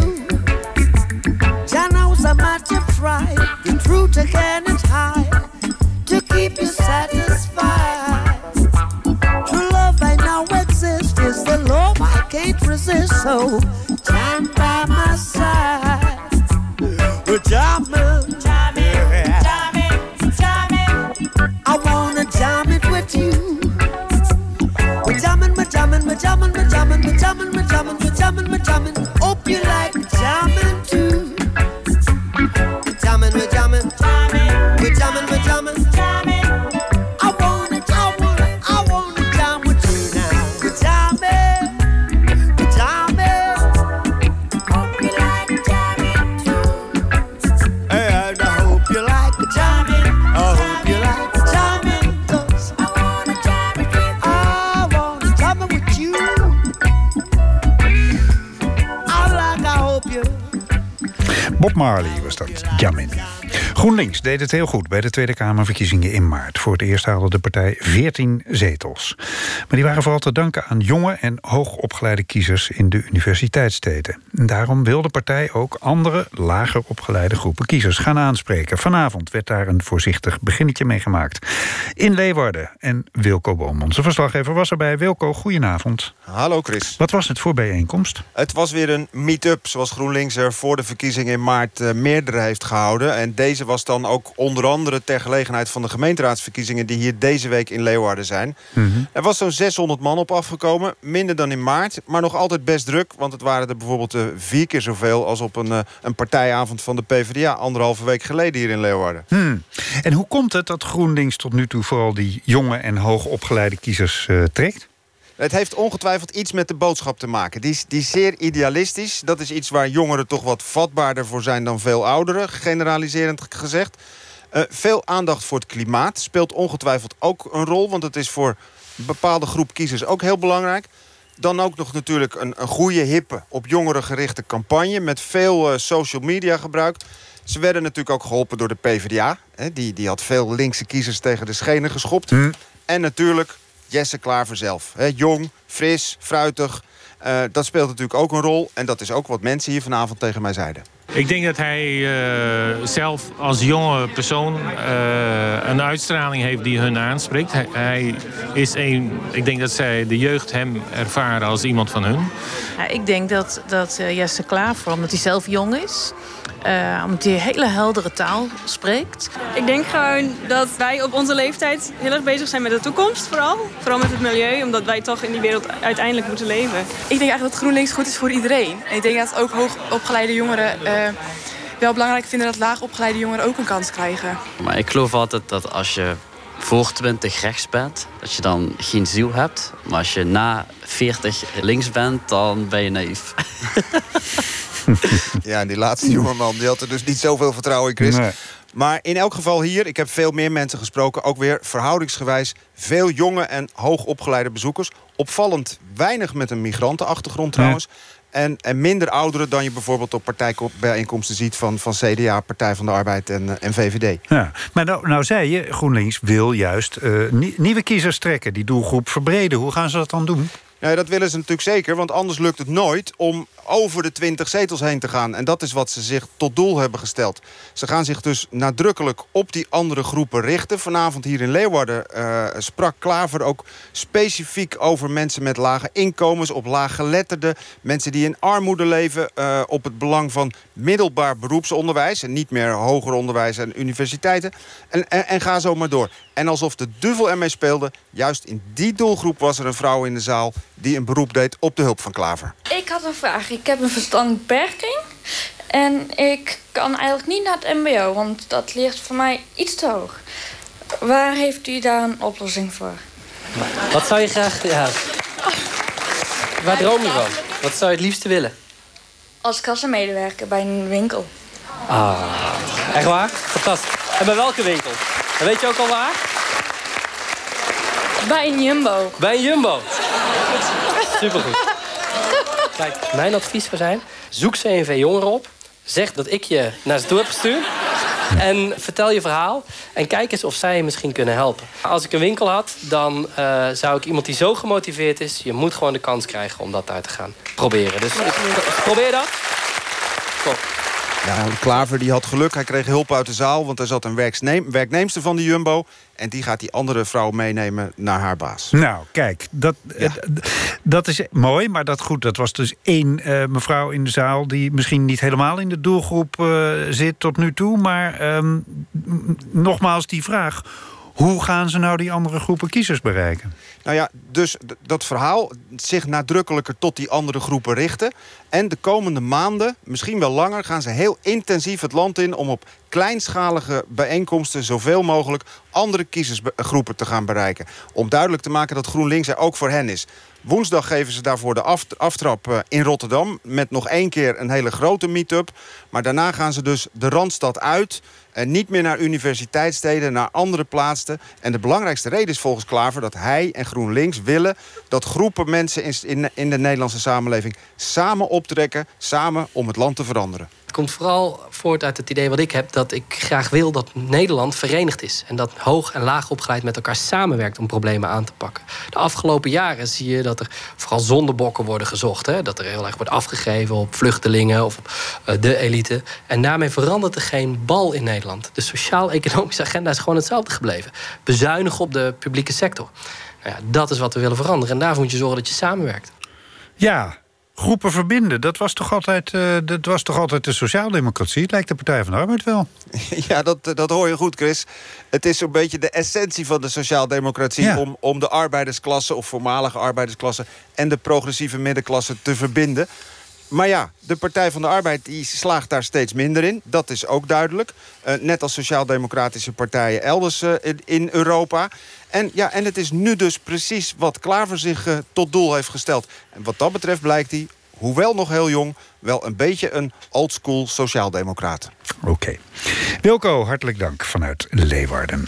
[SPEAKER 3] Bob Marley was dat, Jamin. GroenLinks deed het heel goed bij de Tweede Kamerverkiezingen in maart. Voor het eerst haalde de partij 14 zetels. Maar die waren vooral te danken aan jonge en hoogopgeleide kiezers in de universiteitssteden. En daarom wil de partij ook andere, lager opgeleide groepen kiezers gaan aanspreken. Vanavond werd daar een voorzichtig beginnetje mee gemaakt. In Leeuwarden. En Wilco Boom, onze verslaggever, was erbij. Wilco, goedenavond.
[SPEAKER 21] Hallo Chris.
[SPEAKER 3] Wat was het voor bijeenkomst?
[SPEAKER 21] Het was weer een meet-up, zoals GroenLinks er voor de verkiezingen in maart meerdere heeft gehouden. En deze was dan ook onder andere ter gelegenheid van de gemeenteraadsverkiezingen die hier deze week in Leeuwarden zijn. Er was zo'n 600 man op afgekomen, minder dan in maart, maar nog altijd best druk. Want het waren er bijvoorbeeld 4 keer zoveel als op een partijavond van de PvdA 1,5 week geleden hier in Leeuwarden.
[SPEAKER 3] En hoe komt het dat GroenLinks tot nu toe vooral die jonge en hoogopgeleide kiezers trekt?
[SPEAKER 21] Het heeft ongetwijfeld iets met de boodschap te maken. Die is zeer idealistisch. Dat is iets waar jongeren toch wat vatbaarder voor zijn dan veel ouderen, generaliserend gezegd. Veel aandacht voor het klimaat speelt ongetwijfeld ook een rol, want het is voor een bepaalde groep kiezers ook heel belangrijk. Dan ook nog natuurlijk een goede, hippe, op jongeren gerichte campagne met veel social media gebruik. Ze werden natuurlijk ook geholpen door de PvdA. Die had veel linkse kiezers tegen de schenen geschopt. En natuurlijk Jesse Klaver zelf. Jong, fris, fruitig. Dat speelt natuurlijk ook een rol. En dat is ook wat mensen hier vanavond tegen mij zeiden.
[SPEAKER 22] Ik denk dat hij zelf als jonge persoon een uitstraling heeft die hun aanspreekt. Hij is ik denk dat zij de jeugd hem ervaren als iemand van hun.
[SPEAKER 23] Ja, ik denk dat Jesse Klaver, omdat hij zelf jong is, omdat hij hele heldere taal spreekt.
[SPEAKER 24] Ik denk gewoon dat wij op onze leeftijd heel erg bezig zijn met de toekomst vooral. Vooral met het milieu, omdat wij toch in die wereld uiteindelijk moeten leven.
[SPEAKER 25] Ik denk eigenlijk dat GroenLinks goed is voor iedereen. En ik denk dat ook hoogopgeleide jongeren wel belangrijk vinden dat laagopgeleide jongeren ook een kans krijgen.
[SPEAKER 26] Maar ik geloof altijd dat als je voor 20 rechts bent, dat je dan geen ziel hebt. Maar als je na 40 links bent, dan ben je naïef.
[SPEAKER 21] Ja, en die laatste jongeman die had er dus niet zoveel vertrouwen in, Chris.
[SPEAKER 3] Nee.
[SPEAKER 21] Maar in elk geval hier, ik heb veel meer mensen gesproken, ook weer verhoudingsgewijs veel jonge en hoogopgeleide bezoekers. Opvallend weinig met een migrantenachtergrond trouwens. En minder ouderen dan je bijvoorbeeld op partijbijeenkomsten ziet van CDA, Partij van de Arbeid en VVD.
[SPEAKER 3] Ja, maar nou zei je, GroenLinks wil juist nieuwe kiezers trekken, die doelgroep verbreden. Hoe gaan ze dat dan doen?
[SPEAKER 21] Ja, dat willen ze natuurlijk zeker, want anders lukt het nooit om over de 20 zetels heen te gaan. En dat is wat ze zich tot doel hebben gesteld. Ze gaan zich dus nadrukkelijk op die andere groepen richten. Vanavond hier in Leeuwarden sprak Klaver ook specifiek over mensen met lage inkomens, op laaggeletterden, mensen die in armoede leven, op het belang van middelbaar beroepsonderwijs en niet meer hoger onderwijs en universiteiten. En ga zo maar door. En alsof de duivel ermee speelde, juist in die doelgroep was er een vrouw in de zaal die een beroep deed op de hulp van Klaver.
[SPEAKER 27] Ik had een vraag. Ik heb een verstandelijke beperking. En ik kan eigenlijk niet naar het mbo, want dat ligt voor mij iets te hoog. Waar heeft u daar een oplossing voor?
[SPEAKER 28] Wat zou je graag... Ja. Waar droom je van? Wat zou je het liefste willen?
[SPEAKER 27] Als kassamedewerker bij een winkel.
[SPEAKER 28] Ah, echt waar? Fantastisch. En bij welke winkel? En weet je ook al waar?
[SPEAKER 27] Bij een Jumbo.
[SPEAKER 28] Bij een Jumbo. Supergoed. Kijk, mijn advies zou zijn, zoek CNV Jongeren op. Zeg dat ik je naar ze toe heb gestuurd. En vertel je verhaal. En kijk eens of zij je misschien kunnen helpen. Als ik een winkel had, dan zou ik iemand die zo gemotiveerd is, je moet gewoon de kans krijgen om dat uit te gaan proberen. Dus probeer dat. Top.
[SPEAKER 21] Ja, Klaver die had geluk. Hij kreeg hulp uit de zaal, want er zat een werkneemster van de Jumbo. En die gaat die andere vrouw meenemen naar haar baas.
[SPEAKER 3] Nou, kijk, dat is mooi. Maar dat was dus één mevrouw in de zaal die misschien niet helemaal in de doelgroep zit tot nu toe. Maar nogmaals die vraag. Hoe gaan ze nou die andere groepen kiezers bereiken?
[SPEAKER 21] Nou ja, dus dat verhaal zich nadrukkelijker tot die andere groepen richten. En de komende maanden, misschien wel langer, gaan ze heel intensief het land in om op kleinschalige bijeenkomsten zoveel mogelijk andere kiezersgroepen te gaan bereiken. Om duidelijk te maken dat GroenLinks er ook voor hen is. Woensdag geven ze daarvoor de aftrap in Rotterdam met nog 1 keer een hele grote meet-up. Maar daarna gaan ze dus de Randstad uit en niet meer naar universiteitssteden, naar andere plaatsen. En de belangrijkste reden is volgens Klaver dat hij en GroenLinks willen dat groepen mensen in de Nederlandse samenleving samen optrekken, samen om het land te veranderen.
[SPEAKER 28] Het komt vooral voort uit het idee wat ik heb, dat ik graag wil dat Nederland verenigd is. En dat hoog en laag opgeleid met elkaar samenwerkt om problemen aan te pakken. De afgelopen jaren zie je dat er vooral zondebokken worden gezocht. Hè? Dat er heel erg wordt afgegeven op vluchtelingen of op de elite. En daarmee verandert er geen bal in Nederland. De sociaal-economische agenda is gewoon hetzelfde gebleven. Bezuinigen op de publieke sector. Nou ja, dat is wat we willen veranderen. En daarvoor moet je zorgen dat je samenwerkt.
[SPEAKER 3] Ja, groepen verbinden, dat was toch altijd de sociaaldemocratie? Het lijkt de Partij van de Arbeid wel.
[SPEAKER 21] Ja, dat hoor je goed, Chris. Het is zo'n beetje de essentie van de sociaaldemocratie... Ja. Om de arbeidersklasse of voormalige arbeidersklasse... en de progressieve middenklasse te verbinden. Maar ja, de Partij van de Arbeid die slaagt daar steeds minder in. Dat is ook duidelijk. Net als sociaal-democratische partijen elders in Europa. En het is nu dus precies wat Klaver zich tot doel heeft gesteld. En wat dat betreft blijkt hij, hoewel nog heel jong... wel een beetje een oldschool sociaaldemocraat.
[SPEAKER 3] Oké. Wilco, hartelijk dank vanuit Leeuwarden.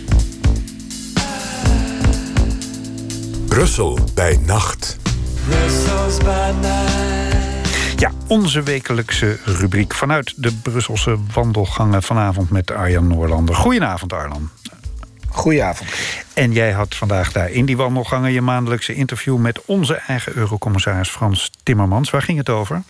[SPEAKER 2] Brussel bij nacht.
[SPEAKER 20] Brussels by night.
[SPEAKER 3] Ja, onze wekelijkse rubriek vanuit de Brusselse wandelgangen vanavond met Arjan Noorlander. Goedenavond, Arjan.
[SPEAKER 1] Goedenavond.
[SPEAKER 3] En jij had vandaag daar in die wandelgangen je maandelijkse interview met onze eigen eurocommissaris Frans Timmermans. Waar ging het over?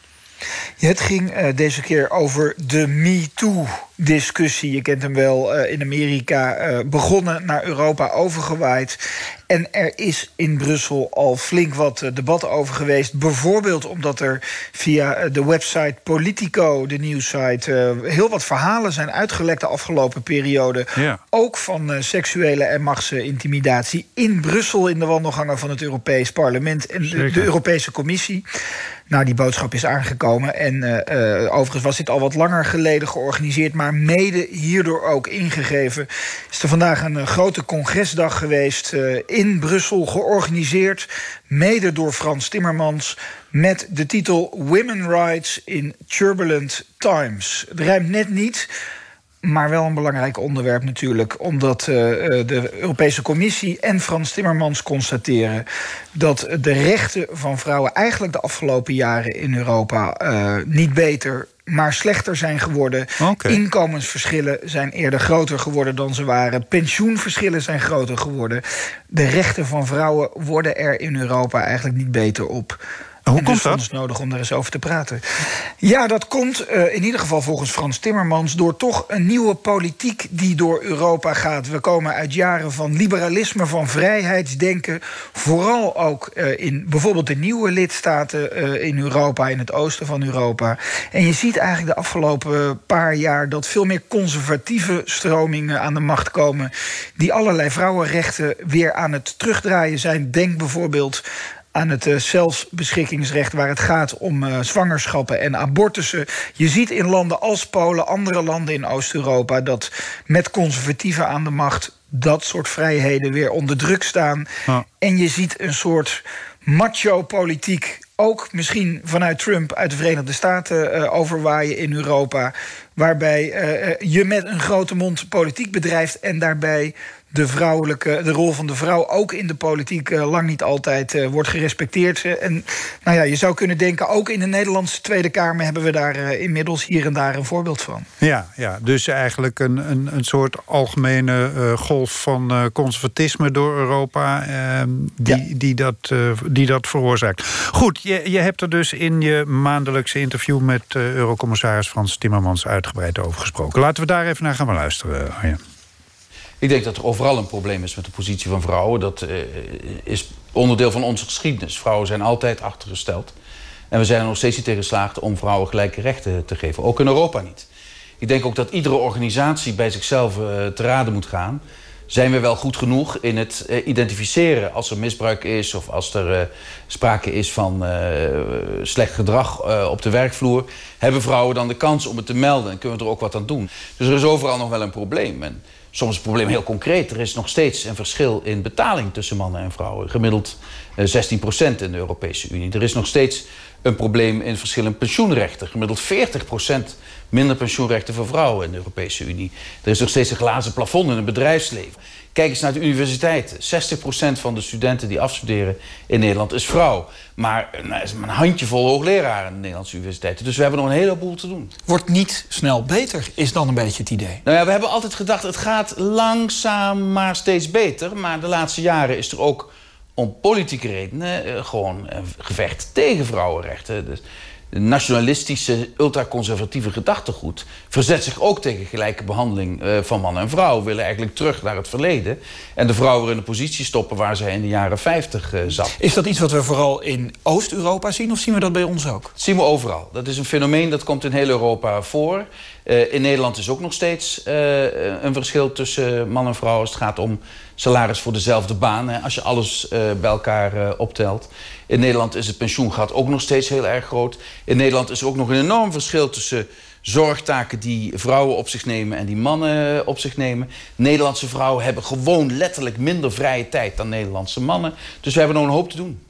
[SPEAKER 1] Ja, het ging deze keer over de MeToo-discussie. Je kent hem wel, in Amerika begonnen, naar Europa overgewaaid. En er is in Brussel al flink wat debat over geweest. Bijvoorbeeld omdat er via de website Politico, de nieuwssite, heel wat verhalen zijn uitgelekt de afgelopen periode. Ja. Ook van seksuele en machtsintimidatie in Brussel, in de wandelgangen van het Europees Parlement en de Europese Commissie. Nou, die boodschap is aangekomen. En overigens was dit al wat langer geleden georganiseerd, maar mede hierdoor ook ingegeven. Is er vandaag een grote congresdag geweest in Brussel, georganiseerd, mede door Frans Timmermans, met de titel Women Rights in Turbulent Times. Het rijmt net niet, maar wel een belangrijk onderwerp natuurlijk, omdat de Europese Commissie en Frans Timmermans constateren dat de rechten van vrouwen eigenlijk de afgelopen jaren in Europa niet beter, maar slechter zijn geworden. Okay. Inkomensverschillen zijn eerder groter geworden dan ze waren. Pensioenverschillen zijn groter geworden. De rechten van vrouwen worden er in Europa eigenlijk niet beter op. Hoe komt dat? Het is nodig om daar eens over te praten. Ja, dat komt in ieder geval volgens Frans Timmermans door toch een nieuwe politiek die door Europa gaat. We komen uit jaren van liberalisme, van vrijheidsdenken. Vooral ook in bijvoorbeeld de nieuwe lidstaten in Europa, in het oosten van Europa. En je ziet eigenlijk de afgelopen paar jaar dat veel meer conservatieve stromingen aan de macht komen, die allerlei vrouwenrechten weer aan het terugdraaien zijn. Denk bijvoorbeeld aan het zelfbeschikkingsrecht, waar het gaat om zwangerschappen en abortussen. Je ziet in landen als Polen, andere landen in Oost-Europa, dat met conservatieven aan de macht dat soort vrijheden weer onder druk staan. Ja. En je ziet een soort macho-politiek, ook misschien vanuit Trump uit de Verenigde Staten overwaaien in Europa, waarbij je met een grote mond politiek bedrijft en daarbij de rol van de vrouw ook in de politiek lang niet altijd wordt gerespecteerd. En nou ja, je zou kunnen denken, ook in de Nederlandse Tweede Kamer hebben we daar inmiddels hier en daar een voorbeeld van. Ja,
[SPEAKER 3] dus eigenlijk een soort algemene golf van conservatisme door Europa die dat veroorzaakt. Goed, je hebt er dus in je maandelijkse interview met eurocommissaris Frans Timmermans uitgebreid over gesproken. Laten we daar even naar gaan luisteren, Arjen.
[SPEAKER 4] Ik denk dat er overal een probleem is met de positie van vrouwen. Dat is onderdeel van onze geschiedenis. Vrouwen zijn altijd achtergesteld. En we zijn er nog steeds niet tegen geslaagd om vrouwen gelijke rechten te geven. Ook in Europa niet. Ik denk ook dat iedere organisatie bij zichzelf te raden moet gaan. Zijn we wel goed genoeg in het identificeren als er misbruik is, of als er sprake is van slecht gedrag op de werkvloer? Hebben vrouwen dan de kans om het te melden en kunnen we er ook wat aan doen? Dus er is overal nog wel een probleem. En soms is het probleem heel concreet. Er is nog steeds een verschil in betaling tussen mannen en vrouwen. Gemiddeld 16% in de Europese Unie. Er is nog steeds een probleem in verschillende pensioenrechten. Gemiddeld 40% minder pensioenrechten voor vrouwen in de Europese Unie. Er is nog steeds een glazen plafond in het bedrijfsleven. Kijk eens naar de universiteiten. 60% van de studenten die afstuderen in Nederland is vrouw. Maar er is maar een handjevol hoogleraren in de Nederlandse universiteiten. Dus we hebben nog een heleboel te doen.
[SPEAKER 1] Wordt niet snel beter, is dan een beetje het idee.
[SPEAKER 4] Nou ja, we hebben altijd gedacht, het gaat langzaam maar steeds beter. Maar de laatste jaren is er ook om politieke redenen gewoon een gevecht tegen vrouwenrechten. Dus de nationalistische, ultraconservatieve gedachtegoed verzet zich ook tegen gelijke behandeling van man en vrouw. We willen eigenlijk terug naar het verleden en de vrouw weer in de positie stoppen waar zij in de jaren 50 zat.
[SPEAKER 1] Is dat iets wat we vooral in Oost-Europa zien of zien we dat bij ons ook?
[SPEAKER 4] Dat zien we overal. Dat is een fenomeen dat komt in heel Europa voor. In Nederland is ook nog steeds een verschil tussen man en vrouw als het gaat om salaris voor dezelfde baan, hè, als je alles bij elkaar optelt. In Nederland is het pensioengat ook nog steeds heel erg groot. In Nederland is er ook nog een enorm verschil tussen zorgtaken die vrouwen op zich nemen en die mannen op zich nemen. Nederlandse vrouwen hebben gewoon letterlijk minder vrije tijd dan Nederlandse mannen. Dus we hebben nog een hoop te doen.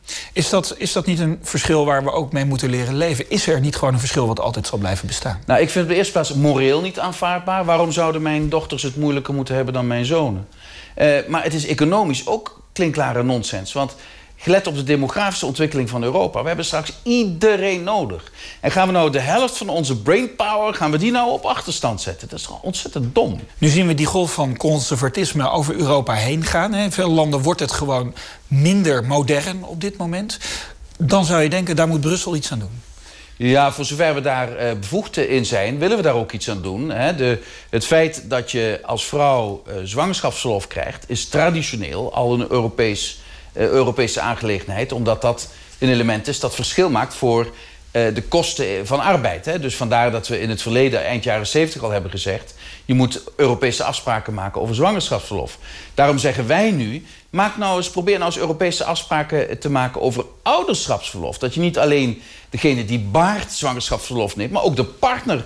[SPEAKER 1] Is dat niet een verschil waar we ook mee moeten leren leven? Is er niet gewoon een verschil wat altijd zal blijven bestaan?
[SPEAKER 4] Nou, ik vind het op de eerste plaats moreel niet aanvaardbaar. Waarom zouden mijn dochters het moeilijker moeten hebben dan mijn zonen? Maar het is economisch ook klinkklare nonsens. Want gelet op de demografische ontwikkeling van Europa, we hebben straks iedereen nodig. En gaan we nou de helft van onze brainpower, gaan we die nou op achterstand zetten? Dat is gewoon ontzettend dom.
[SPEAKER 1] Nu zien we die golf van conservatisme over Europa heen gaan. In veel landen wordt het gewoon minder modern op dit moment. Dan zou je denken, daar moet Brussel iets aan doen.
[SPEAKER 4] Ja, voor zover we daar bevoegd in zijn, willen we daar ook iets aan doen. Hè. Het feit dat je als vrouw zwangerschapsverlof krijgt, is traditioneel al een Europese aangelegenheid, omdat dat een element is dat verschil maakt voor de kosten van arbeid. Hè. Dus vandaar dat we in het verleden, eind jaren 70 al hebben gezegd, je moet Europese afspraken maken over zwangerschapsverlof. Daarom zeggen wij nu, probeer nou eens Europese afspraken te maken over ouderschapsverlof. Dat je niet alleen degene die baart zwangerschapsverlof neemt, maar ook de partner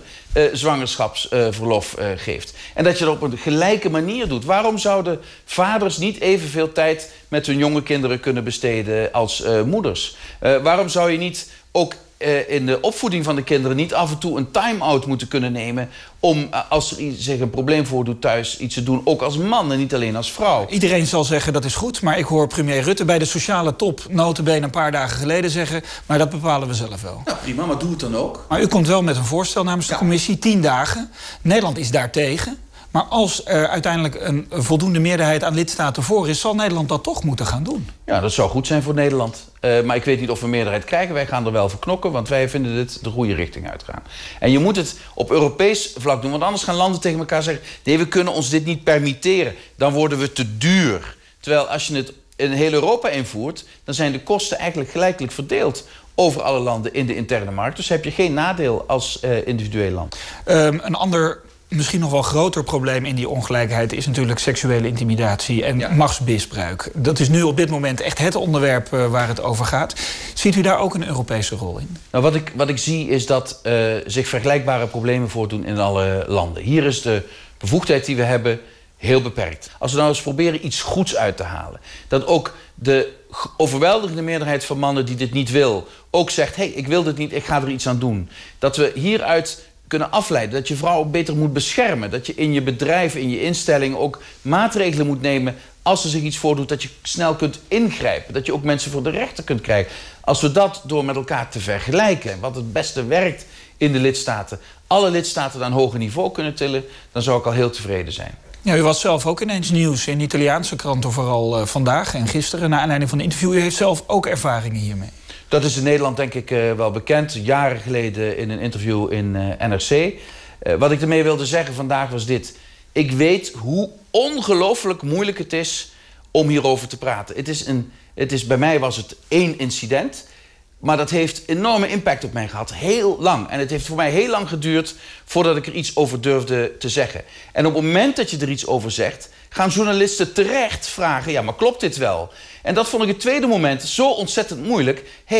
[SPEAKER 4] zwangerschapsverlof geeft. En dat je dat op een gelijke manier doet. Waarom zouden vaders niet evenveel tijd met hun jonge kinderen kunnen besteden als moeders? Waarom zou je niet ook in de opvoeding van de kinderen niet af en toe een time-out moeten kunnen nemen om, als er zich een probleem voordoet thuis, iets te doen, ook als man en niet alleen als vrouw?
[SPEAKER 1] Iedereen zal zeggen dat is goed, maar ik hoor premier Rutte bij de sociale top nota bene een paar dagen geleden zeggen, maar dat bepalen we zelf wel.
[SPEAKER 4] Nou, prima, maar doe het dan ook.
[SPEAKER 1] Maar u komt wel met een voorstel namens de commissie, 10 dagen. Nederland is daartegen. Maar als er uiteindelijk een voldoende meerderheid aan lidstaten voor is, zal Nederland dat toch moeten gaan doen.
[SPEAKER 4] Ja, dat zou goed zijn voor Nederland. Maar ik weet niet of we een meerderheid krijgen. Wij gaan er wel voor knokken, want wij vinden dit de goede richting uitgaan. En je moet het op Europees vlak doen, want anders gaan landen tegen elkaar zeggen, nee, we kunnen ons dit niet permitteren. Dan worden we te duur. Terwijl als je het in heel Europa invoert, dan zijn de kosten eigenlijk gelijkelijk verdeeld over alle landen in de interne markt. Dus heb je geen nadeel als individueel land.
[SPEAKER 1] Een ander, misschien nog wel groter probleem in die ongelijkheid is natuurlijk seksuele intimidatie en machtsmisbruik. Dat is nu op dit moment echt het onderwerp waar het over gaat. Ziet u daar ook een Europese rol in?
[SPEAKER 4] Nou, wat ik zie is dat zich vergelijkbare problemen voordoen in alle landen. Hier is de bevoegdheid die we hebben heel beperkt. Als we nou eens proberen iets goeds uit te halen, dat ook de overweldigende meerderheid van mannen die dit niet wil ook zegt, hey, ik wil dit niet, ik ga er iets aan doen. Dat we hieruit kunnen afleiden, dat je vrouwen beter moet beschermen, dat je in je bedrijf, in je instelling ook maatregelen moet nemen als er zich iets voordoet, dat je snel kunt ingrijpen, dat je ook mensen voor de rechter kunt krijgen. Als we dat door met elkaar te vergelijken, wat het beste werkt in de lidstaten, alle lidstaten naar een hoger niveau kunnen tillen, dan zou ik al heel tevreden zijn.
[SPEAKER 1] Ja, u was zelf ook ineens nieuws in de Italiaanse kranten, vooral vandaag en gisteren, naar aanleiding van een interview. U heeft zelf ook ervaringen hiermee.
[SPEAKER 4] Dat is in Nederland denk ik wel bekend. Jaren geleden in een interview in NRC. Wat ik ermee wilde zeggen vandaag was dit. Ik weet hoe ongelooflijk moeilijk het is om hierover te praten. Bij mij was het 1 incident. Maar dat heeft enorme impact op mij gehad. Heel lang. En het heeft voor mij heel lang geduurd voordat ik er iets over durfde te zeggen. En op het moment dat je er iets over zegt, gaan journalisten terecht vragen, ja, maar klopt dit wel? En dat vond ik het tweede moment zo ontzettend moeilijk.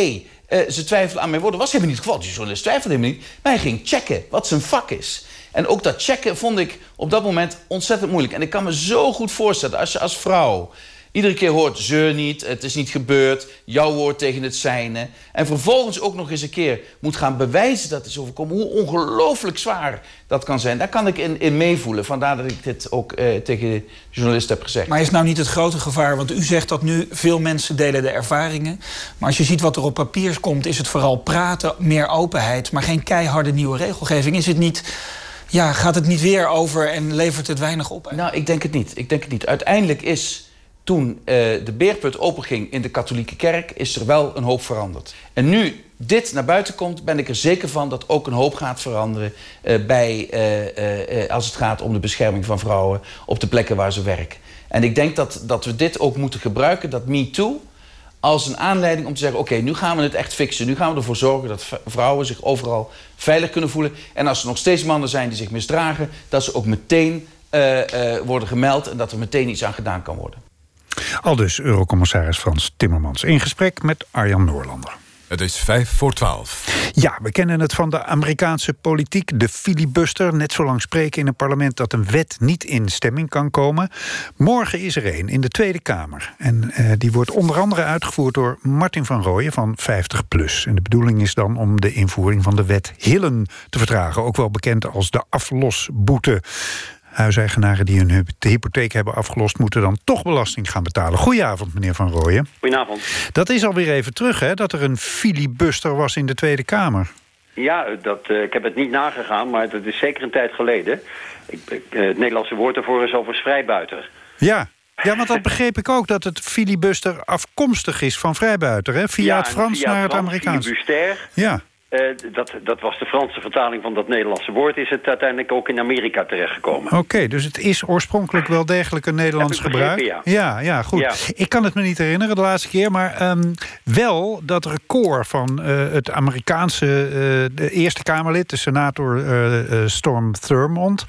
[SPEAKER 4] Ze twijfelen aan mijn woorden. Was helemaal niet het geval. Die journalist twijfelde helemaal niet. Maar hij ging checken wat zijn vak is. En ook dat checken vond ik op dat moment ontzettend moeilijk. En ik kan me zo goed voorstellen, als je als vrouw iedere keer hoort zeur niet, het is niet gebeurd, jouw woord tegen het zijne. En vervolgens ook nog eens een keer moet gaan bewijzen dat het is overkomen. Hoe ongelooflijk zwaar dat kan zijn. Daar kan ik in meevoelen. Vandaar dat ik dit ook tegen de journalist heb gezegd.
[SPEAKER 1] Maar is nou niet het grote gevaar, want u zegt dat nu veel mensen delen de ervaringen. Maar als je ziet wat er op papier komt, is het vooral praten, meer openheid, maar geen keiharde nieuwe regelgeving. Is het niet... Ja, gaat het niet weer over en levert het weinig op?
[SPEAKER 4] Nou, ik denk het niet. Uiteindelijk is toen de beerput openging in de katholieke kerk, is er wel een hoop veranderd. En nu dit naar buiten komt, ben ik er zeker van dat ook een hoop gaat veranderen als het gaat om de bescherming van vrouwen op de plekken waar ze werken. En ik denk dat we dit ook moeten gebruiken, dat MeToo, als een aanleiding om te zeggen, oké, nu gaan we het echt fixen. Nu gaan we ervoor zorgen dat vrouwen zich overal veilig kunnen voelen. En als er nog steeds mannen zijn die zich misdragen, dat ze ook meteen worden gemeld en dat er meteen iets aan gedaan kan worden.
[SPEAKER 3] Aldus Eurocommissaris Frans Timmermans in gesprek met Arjan Noorlander.
[SPEAKER 2] Het is 11:55.
[SPEAKER 3] Ja, we kennen het van de Amerikaanse politiek, de filibuster. Net zo lang spreken in een parlement dat een wet niet in stemming kan komen. Morgen is er een in de Tweede Kamer. En die wordt onder andere uitgevoerd door Martin van Rooyen van 50PLUS. En de bedoeling is dan om de invoering van de wet Hillen te vertragen. Ook wel bekend als de aflosboete. Huiseigenaren die hun hypotheek hebben afgelost moeten dan toch belasting gaan betalen. Goedenavond, meneer Van Rooyen.
[SPEAKER 5] Goedenavond.
[SPEAKER 3] Dat is alweer even terug, hè, dat er een filibuster was in de Tweede Kamer.
[SPEAKER 5] Ja, ik heb het niet nagegaan, maar dat is zeker een tijd geleden. Het Nederlandse woord daarvoor is overigens vrijbuiter.
[SPEAKER 3] Ja, want dat begreep ik ook, dat het filibuster afkomstig is van vrijbuiter, hè? Via het Frans naar het Amerikaans.
[SPEAKER 5] Filibuster.
[SPEAKER 3] Ja.
[SPEAKER 5] Dat was de Franse vertaling van dat Nederlandse woord. Is het uiteindelijk ook in Amerika terechtgekomen.
[SPEAKER 3] Oké, dus het is oorspronkelijk wel degelijk een Nederlands gebruik. Ja, goed. Ja. Ik kan het me niet herinneren de laatste keer, maar wel dat record van het Amerikaanse de Eerste Kamerlid, de senator Storm Thurmond,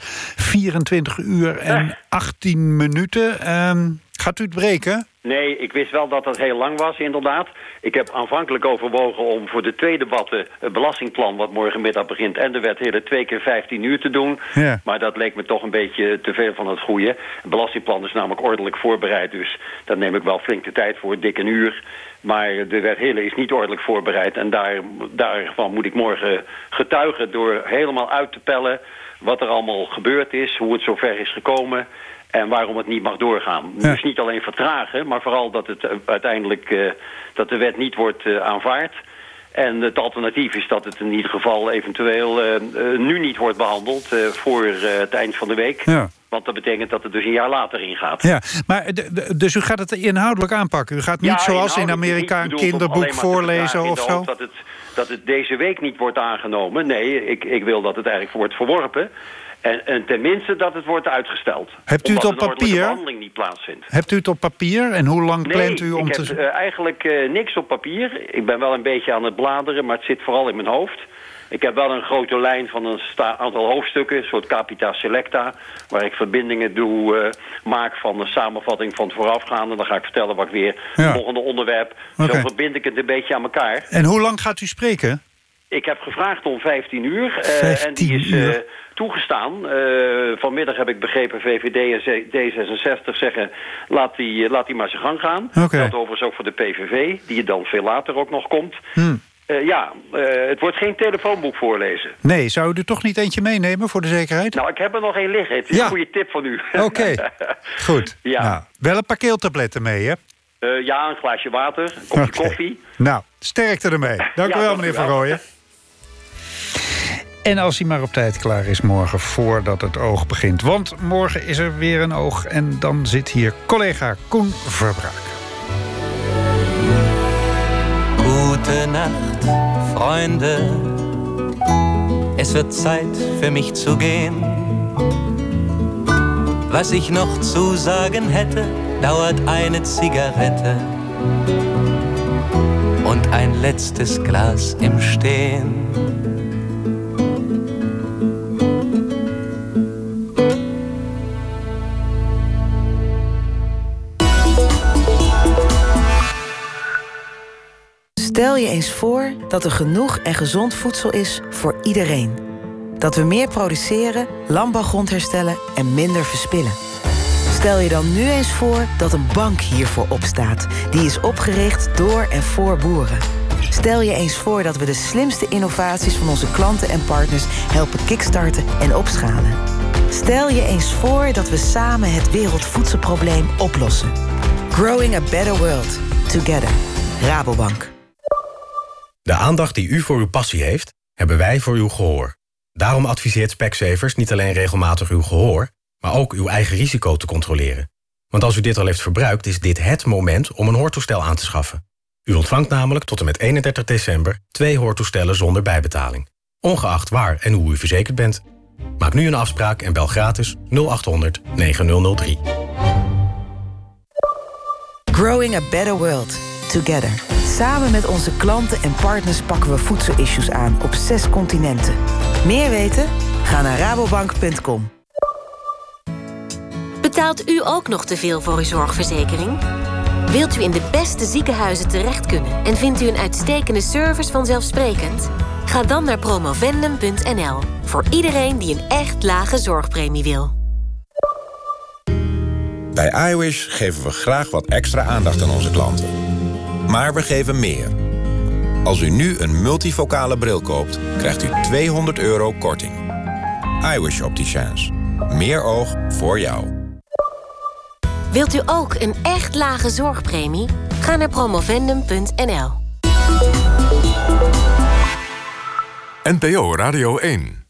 [SPEAKER 3] 24 uur en 18 minuten. Gaat u het breken?
[SPEAKER 5] Nee, ik wist wel dat dat heel lang was, inderdaad. Ik heb aanvankelijk overwogen om voor de twee debatten het belastingplan, wat morgenmiddag begint, en de wet hele 2 keer 15 uur te doen. Ja. Maar dat leek me toch een beetje te veel van het goede. Het belastingplan is namelijk ordelijk voorbereid, dus daar neem ik wel flink de tijd voor, dik een uur. Maar de wet Hillen is niet ordelijk voorbereid. En daarvan moet ik morgen getuigen door helemaal uit te pellen wat er allemaal gebeurd is, hoe het zover is gekomen en waarom het niet mag doorgaan. Ja. Dus niet alleen vertragen, maar vooral dat het uiteindelijk dat de wet niet wordt aanvaard. En het alternatief is dat het in ieder geval eventueel nu niet wordt behandeld voor het eind van de week. Ja. Want dat betekent dat het dus een jaar later ingaat.
[SPEAKER 3] Ja, maar dus u gaat het inhoudelijk aanpakken? U gaat niet zoals in Amerika een kinderboek voorlezen of zo?
[SPEAKER 5] Dat het deze week niet wordt aangenomen. Nee, ik wil dat het eigenlijk wordt verworpen. En tenminste dat het wordt uitgesteld.
[SPEAKER 3] Hebt u het op papier?
[SPEAKER 5] De behandeling niet plaatsvindt.
[SPEAKER 3] Hebt u het op papier? En hoe lang plant u om te...
[SPEAKER 5] Nee, ik heb eigenlijk niks op papier. Ik ben wel een beetje aan het bladeren, maar het zit vooral in mijn hoofd. Ik heb wel een grote lijn van een aantal hoofdstukken, een soort capita selecta, waar ik verbindingen maak van een samenvatting van het voorafgaande. Dan ga ik vertellen wat ik weer het volgende onderwerp. Okay. Zo verbind ik het een beetje aan elkaar.
[SPEAKER 3] En hoe lang gaat u spreken?
[SPEAKER 5] Ik heb gevraagd om 15 uur. En die is toegestaan. Vanmiddag heb ik begrepen VVD en D66 zeggen, laat die maar zijn gang gaan. Okay. Dat overigens ook voor de PVV, die dan veel later ook nog komt. Het wordt geen telefoonboek voorlezen.
[SPEAKER 3] Nee, zou u er toch niet eentje meenemen voor de zekerheid?
[SPEAKER 5] Nou, ik heb er nog één liggen. Het is een goede tip van u.
[SPEAKER 3] Oké, goed. Ja. Nou, wel een paar keeltabletten mee, hè?
[SPEAKER 5] Ja, een glaasje water, een kopje koffie.
[SPEAKER 3] Nou, sterkte ermee. Dank u wel, meneer Van Rooyen. En als hij maar op tijd klaar is morgen, voordat het oog begint. Want morgen is er weer een oog. En dan zit hier collega Koen Verbraak.
[SPEAKER 6] Gute Nacht, Freunde. Es wird Zeit für mich zu gehen. Was ich noch zu sagen hätte, dauert eine Zigarette und ein letztes Glas im Stehen.
[SPEAKER 7] Stel je eens voor dat er genoeg en gezond voedsel is voor iedereen. Dat we meer produceren, landbouwgrond herstellen en minder verspillen. Stel je dan nu eens voor dat een bank hiervoor opstaat. Die is opgericht door en voor boeren. Stel je eens voor dat we de slimste innovaties van onze klanten en partners helpen kickstarten en opschalen. Stel je eens voor dat we samen het wereldvoedselprobleem oplossen. Growing a better world. Together. Rabobank.
[SPEAKER 8] De aandacht die u voor uw passie heeft, hebben wij voor uw gehoor. Daarom adviseert Specsavers niet alleen regelmatig uw gehoor, maar ook uw eigen risico te controleren. Want als u dit al heeft verbruikt, is dit het moment om een hoortoestel aan te schaffen. U ontvangt namelijk tot en met 31 december 2 hoortoestellen zonder bijbetaling. Ongeacht waar en hoe u verzekerd bent. Maak nu een afspraak en bel gratis 0800 9003.
[SPEAKER 7] Growing a better world. Together. Samen met onze klanten en partners pakken we voedselissues aan op 6 continenten. Meer weten? Ga naar rabobank.com.
[SPEAKER 9] Betaalt u ook nog te veel voor uw zorgverzekering? Wilt u in de beste ziekenhuizen terecht kunnen en vindt u een uitstekende service vanzelfsprekend? Ga dan naar promovendum.nl voor iedereen die een echt lage zorgpremie wil.
[SPEAKER 10] Bij iWish geven we graag wat extra aandacht aan onze klanten. Maar we geven meer. Als u nu een multifocale bril koopt, krijgt u €200 korting. iWish Opticians. Meer oog voor jou.
[SPEAKER 9] Wilt u ook een echt lage zorgpremie? Ga naar promovendum.nl.
[SPEAKER 2] NPO Radio 1